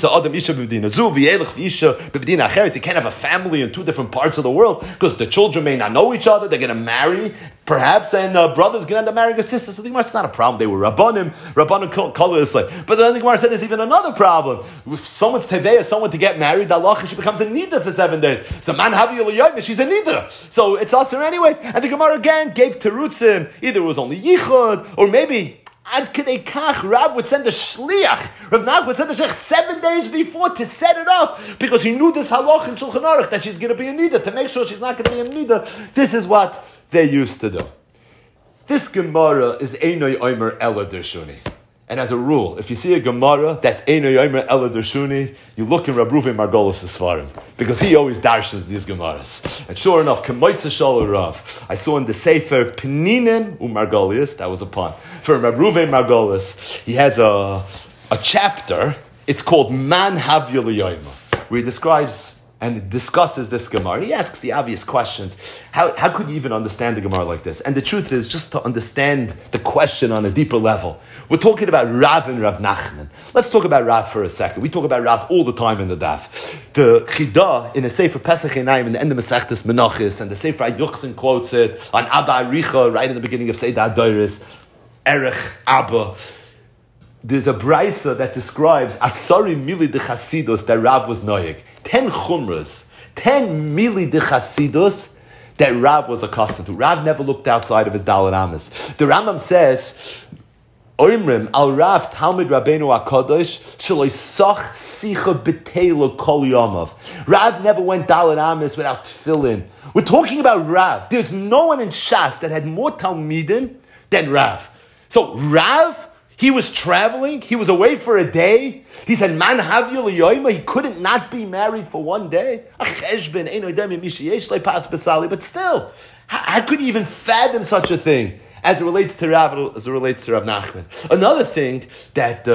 can't have a family in two different parts of the world because the children may not know each other. They're going to marry, perhaps, and brothers going to end up marrying a sister. So the Gemara, it's not a problem. They were Rabbanim color Islam. But then the Gemara said there's even another problem. If someone's teveya, someone to get married, she becomes a nida for 7 days. So man havi she's a nida. So it's us anyways. And the Gemara again gave terutzim. Either it was only yichud, or maybe Ad Kedei Kach, Rav would send a shliach. Rav Nachman would send a shliach 7 days before to set it up because he knew this halach in Shulchan Aruch that she's going to be a nida, to make sure she's not going to be a nida. This is what they used to do. This Gemara is Einoi Omer Ela Dershuni. And as a rule, if you see a Gemara that's Einoi Omer Ela Dershuni, you look in Rab Ruven Margolis' Sfarim, because he always darshes these Gemaras. And sure enough, Kemoitza Shalom Rav, I saw in the Sefer Pninen Umargolius, that was a pun, for Rab Ruven Margolis, he has a chapter, it's called Man Havya L'Yoyma, where he describes and discusses this Gemara. He asks the obvious questions. How could you even understand the Gemara like this? And the truth is, just to understand the question on a deeper level, we're talking about Rav and Rav Nachman. Let's talk about Rav for a second. We talk about Rav all the time in the Daf. The Chida in a Sefer Pesach Einayim in the end of Masechtas Menachos, and the Sefer Yuchsin quotes it on Abba Aricha right in the beginning of Seder Adoros, Erech Abba. There's a brisa that describes Asari Mili de Chasidus that Rav was noyeg. 10 chumras, 10 Mili de Chasidus that Rav was accustomed to. Rav never looked outside of his Dalet Amos. The Rambam says Oimrim al Rav Talmid Rabbeinu HaKadosh shaloi soch sicha b'teila kol yamav. Rav never went Dalet Amis without tefillin. We're talking about Rav. There's no one in Shas that had more Talmidim than Rav. So Rav, he was traveling. He was away for a day. He said, "Man havya liyoyma." He couldn't not be married for one day. But still, how could you even fathom such a thing as it relates to Rav Nachman? Another thing that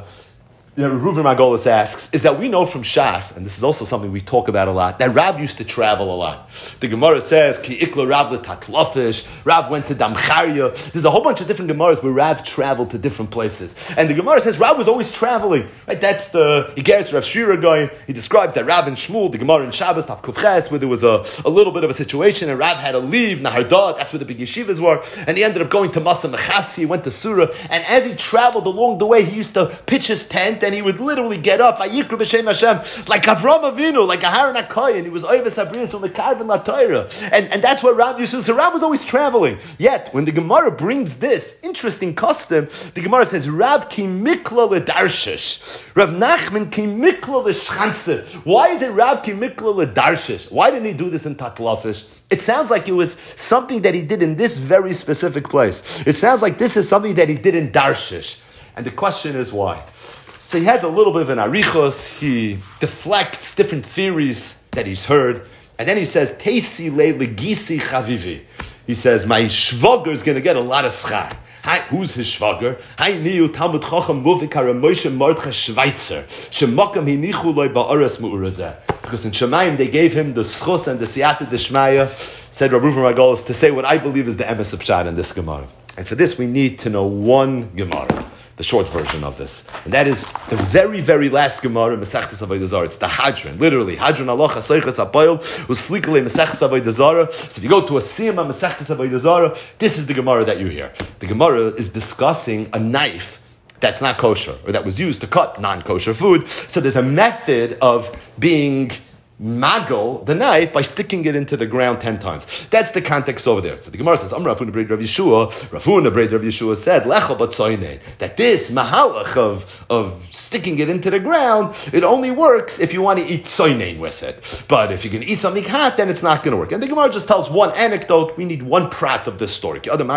Reuven Margolis asks is that we know from Shas, and this is also something we talk about a lot, that Rav used to travel a lot. The Gemara says, Ki ikla Rav letatlofish, Rav went to Damcharia. There's a whole bunch of different Gemaras where Rav traveled to different places. And the Gemara says Rav was always traveling. Right? That's the Igeres Rav Shira going. He describes that Rav and Shmuel, the Gemara in Shabbos, Tav Kufches, where there was a little bit of a situation, and Rav had to leave Nahardat, that's where the big yeshivas were, and he ended up going to Masa Mechasi, he went to Surah, and as he traveled along the way, he used to pitch his tent, and he would literally get up, Vayikru b'Shem Hashem, like Avram Avinu, like Aharon HaKohen. He was Oivas Abrius from the Karvin LaTorah. And that's what Rav used to do. So Rav was always traveling. Yet, when the Gemara brings this interesting custom, the Gemara says, Rav ki mikla ledarshish. Rav Nachman ki mikla leschanze. Why is it Rav ki mikla ledarshish? Why didn't he do this in Tatlafish? It sounds like it was something that he did in this very specific place. It sounds like this is something that he did in Darshish. And the question is why? So he has a little bit of an arichos. He deflects different theories that he's heard. And then he says, Teisi le legisi chavivi. He says, my shvager is going to get a lot of schar. Hi, who's his shvager? Hi, niu Talmud Chacham Muvik HaRamoshe Mordcha Schweitzer. Shemakam hinichu loy ba'aras mu'urazeh. Because in Shemayim they gave him the schos and the siyata d'shmaya, said Rav Reuven Margolis, to say what I believe is the emes of pshat in this Gemara. And for this we need to know one Gemara, the short version of this. And that is the very, very last Gemara, Mesechtes Avodah Zarah. It's the Hadron, literally. Hadron Alocha Seiches HaPoil, Uslikale Mesechtes Avodah Zarah. So if you go to a Siyama Mesechtes Avodah Zarah, this is the Gemara that you hear. The Gemara is discussing a knife that's not kosher, or that was used to cut non-kosher food. So there's a method of being magel the knife by sticking it into the ground 10 times. That's the context over there. So the Gemara says, Amar Rafuna Breid Rav Yeshua. Rafuna Breid Rav Yeshua said, Lecha batzoynein, that this mahalach of sticking it into the ground, it only works if you want to eat soynein with it. But if you can eat something hot, then it's not going to work. And the Gemara just tells one anecdote. We need one prat of this story. There were 2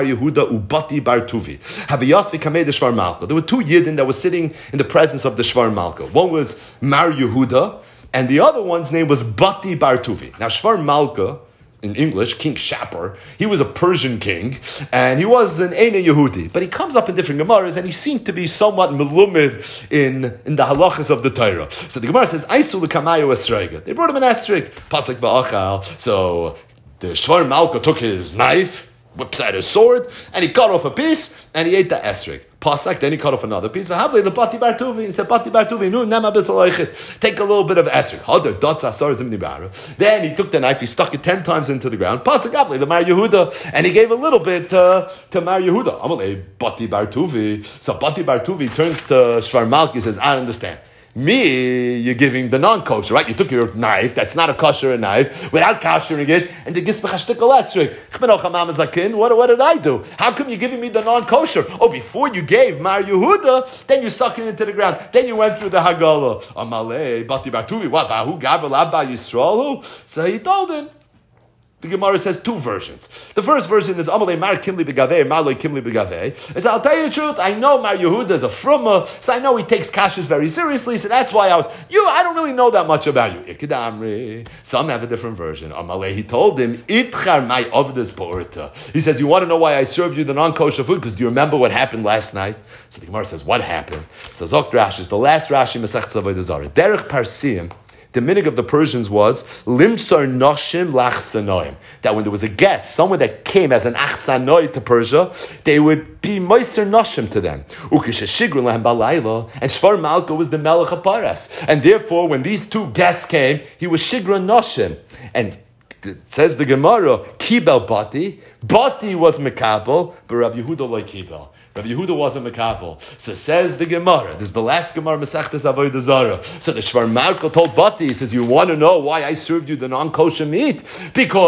Yidden that were sitting in the presence of the Shvar Malka. One was Mar Yehuda, and the other one's name was Bati Bar Tuvi. Now, Shvar Malka, in English, King Shapur, he was a Persian king, and he was an Eine Yehudi. But he comes up in different Gemaras, and he seemed to be somewhat melumid in the halachas of the Torah. So the Gemara says, Aisu l'kamayu esrega. They brought him an esreg, pasuk ba'achal. So the Shvar Malka took his knife, whips out his sword, and he cut off a piece, and he ate the esrog. Pasuk, then he cut off another piece. He said, Bati Bar Tuvi, take a little bit of esrog. Then he took the knife, he stuck it 10 times into the ground. Pasuk, the Mar Yehuda, and he gave a little bit to Mar Yehuda. Amalei Bati Bar Tuvi. So Bati Bar Tuvi turns to Shvar Malki, he says, I understand. Me, you're giving the non-kosher, right? You took your knife, that's not a kosher knife, without koshering it, and the gisbechashtikal esrik. What did I do? How come you're giving me the non-kosher? Oh, before you gave Mar Yehuda, then you stuck it into the ground. Then you went through the Hagala. Amalei, Bati Batuvi, what? Who gavel Abba Yisrael? So he told him. The Gemara says 2 versions. The first version is Amalei Mar Kimli Begaveh, Mar Loi Kimli Begaveh. He said, I'll tell you the truth, I know Mar Yehuda is a frumma, so I know he takes kashrus very seriously, so that's why I don't really know that much about you. Ikidamri. Some have a different version. Amalei, he told him, Itchar my ovdes ba'urta. He says, you want to know why I served you the non-kosher food? Because do you remember what happened last night? So the Gemara says, what happened? So Zok Rashi is the last Rashi Masechtas Avodah Zarah. Derech Parsim. The minig of the Persians was limsar noshim lachsanoim. That when there was a guest, someone that came as an achsanoi to Persia, they would be moiser noshim to them. Ukishashigru lahem balayla, and Shvar Malka was the melech of Paras, and therefore when these 2 guests came, he was shigra noshim. And it says the Gemara, Kibel Bati. Bati was Mekabel, but Rabbi Yehuda like Kibel. Rabbi Yehuda wasn't Mekabel. So says the Gemara. This is the last Gemara, Mesechtes Avodah Zarah. So the Shvar Malka told Bati, he says, you want to know why I served you the non-kosher meat? Because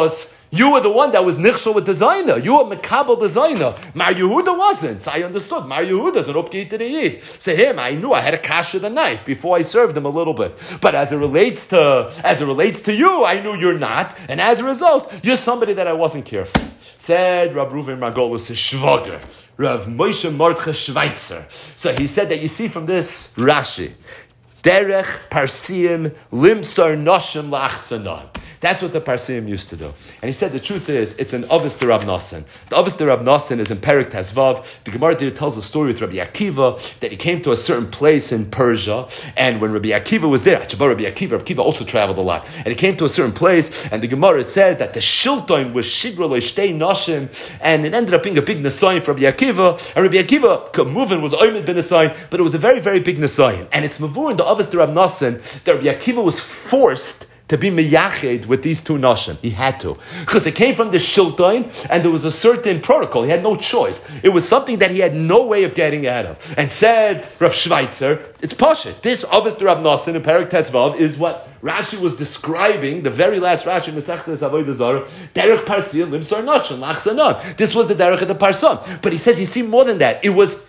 You were the one that was nichshel with the zayna. You were mekabel the zayna. Mar Yehuda wasn't. So I understood. Mar Yehuda's an upkeep to the yid. So him, I knew I had a kash of the knife before I served him a little bit. But as it relates to you, I knew you're not. And as a result, you're somebody that I wasn't careful. Said Rab Reuven Margolis to Shvager, Rav Moshe Mordechai Schweitzer. So he said that you see from this Rashi, Derech Parsiim Limsar Noshim Lachsanon. That's what the Parsiim used to do. And he said the truth is, it's an Avos de Rab Nosson. The Avos de Rab Nosson is in Perek Tezvav. The Gemara there tells a story with Rabbi Akiva that he came to a certain place in Persia, and when Rabbi Akiva was there, Rabbi Akiva also traveled a lot, and he came to a certain place, and the Gemara says that the Shilton was Shigra Leishtei Noshim, and it ended up being a big Nesayin for Rabbi Akiva, and Rabbi Akiva, Movin was Oymed ben Nesayin, but it was a very, very big Nesayin. And it's Mavur in the Avos de Rab Nosson that Rabbi Akiva was forced to be meyached with these two nashim. He had to. Because it came from the shilton, and there was a certain protocol. He had no choice. It was something that he had no way of getting out of. And said Rav Schweitzer, it's Pashit. This Avos de Rab Nosson in Perek Tezvav is what Rashi was describing, the very last Rashi in Masechtas Avodah Zarah, Derech Parsil Limsar Nashim Lachsanon. This was the Derech of the Parson. But he says, you see, more than that. It was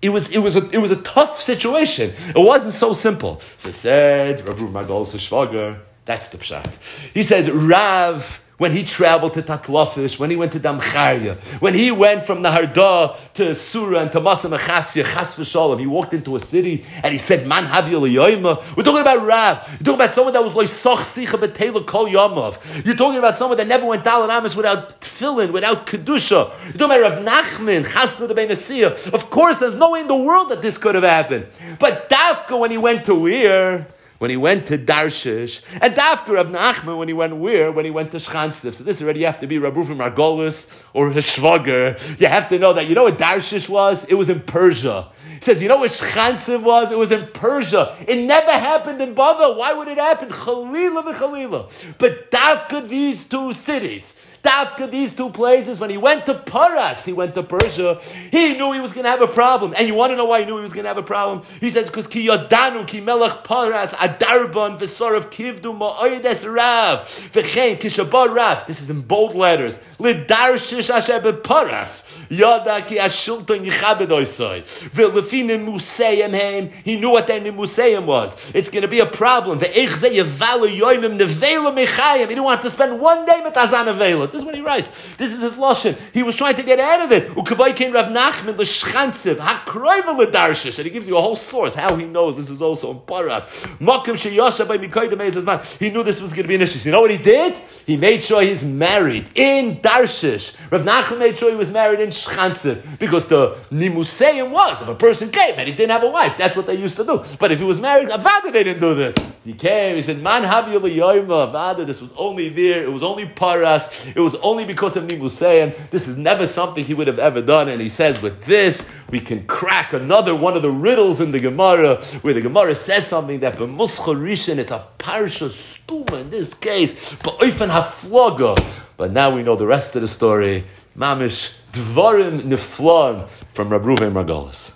a tough situation. It wasn't so simple. So said Rav Margol Shvager, that's the pshat. He says, Rav, when he traveled to Tatlafish, when he went to Damcharya, when he went from Naharda to Surah and to Masa Mechasya, Chas v'Shalom, he walked into a city and he said, Man havi l'yoyma. We're talking about Rav. You're talking about someone that was like Soch Sicha B'Teila Kol Yamav. You're talking about someone that never went down Amos without tefillin, without Kedusha. You're talking about Rav Nachman, Chasna de Benasiyah. Of course, there's no way in the world that this could have happened. But Dafka, when he went to where? When he went to Darshish, and Dafka Rav Nachman when he went where? When he went to Shchansiv. So this already you have to be Rab Reuven Margolis or Shvager. You have to know that. You know what Darshish was? It was in Persia. He says, you know what Shchansiv was? It was in Persia. It never happened in Bavel. Why would it happen? Chalila v'chalila. But Dafka, these two cities, Dafka, these two places, when he went to Paras, he went to Persia, he knew he was going to have a problem. And you want to know why he knew he was going to have a problem? He says, because ki yodanu ki melech Paras adarban v'sorav kivdu ma'oides rav v'chein kishabar rav. This is in bold letters. Lidarshish asher beparas yada ki ashulton yichabed oisoi v'lefin nimuseyim heim. He knew what their nimuseyim was. It's going to be a problem. Ve'ech ze yevalu yoimim nevela mechayim. He didn't want to spend one day with Azan Avela. This is what he writes. This is his lashon. He was trying to get out of it. Ukavai came Rav Nachman l'shchansiv hakroiva l'darshish, and he gives you a whole source how he knows this is also in Paras. Makim sheyasha by mikoydem eizazman. He knew this was going to be an issue. So you know what he did? He made sure he's married in Darshish. Rav Nachman made sure he was married in Shchansiv because the nimuseim was if a person came and he didn't have a wife, that's what they used to do. But if he was married, Avada, they didn't do this. He came. He said, "Man havi l'yoyma Avada." This was only there. It was only Paras. It was only because of Nimusayim. This is never something he would have ever done. And he says, with this, we can crack another one of the riddles in the Gemara, where the Gemara says something that b'muscha rishon, it's a parsha stuma in this case, b'oifen haflaga. But now we know the rest of the story. Mamish dvarim niflan from Rab Reuven Margolis.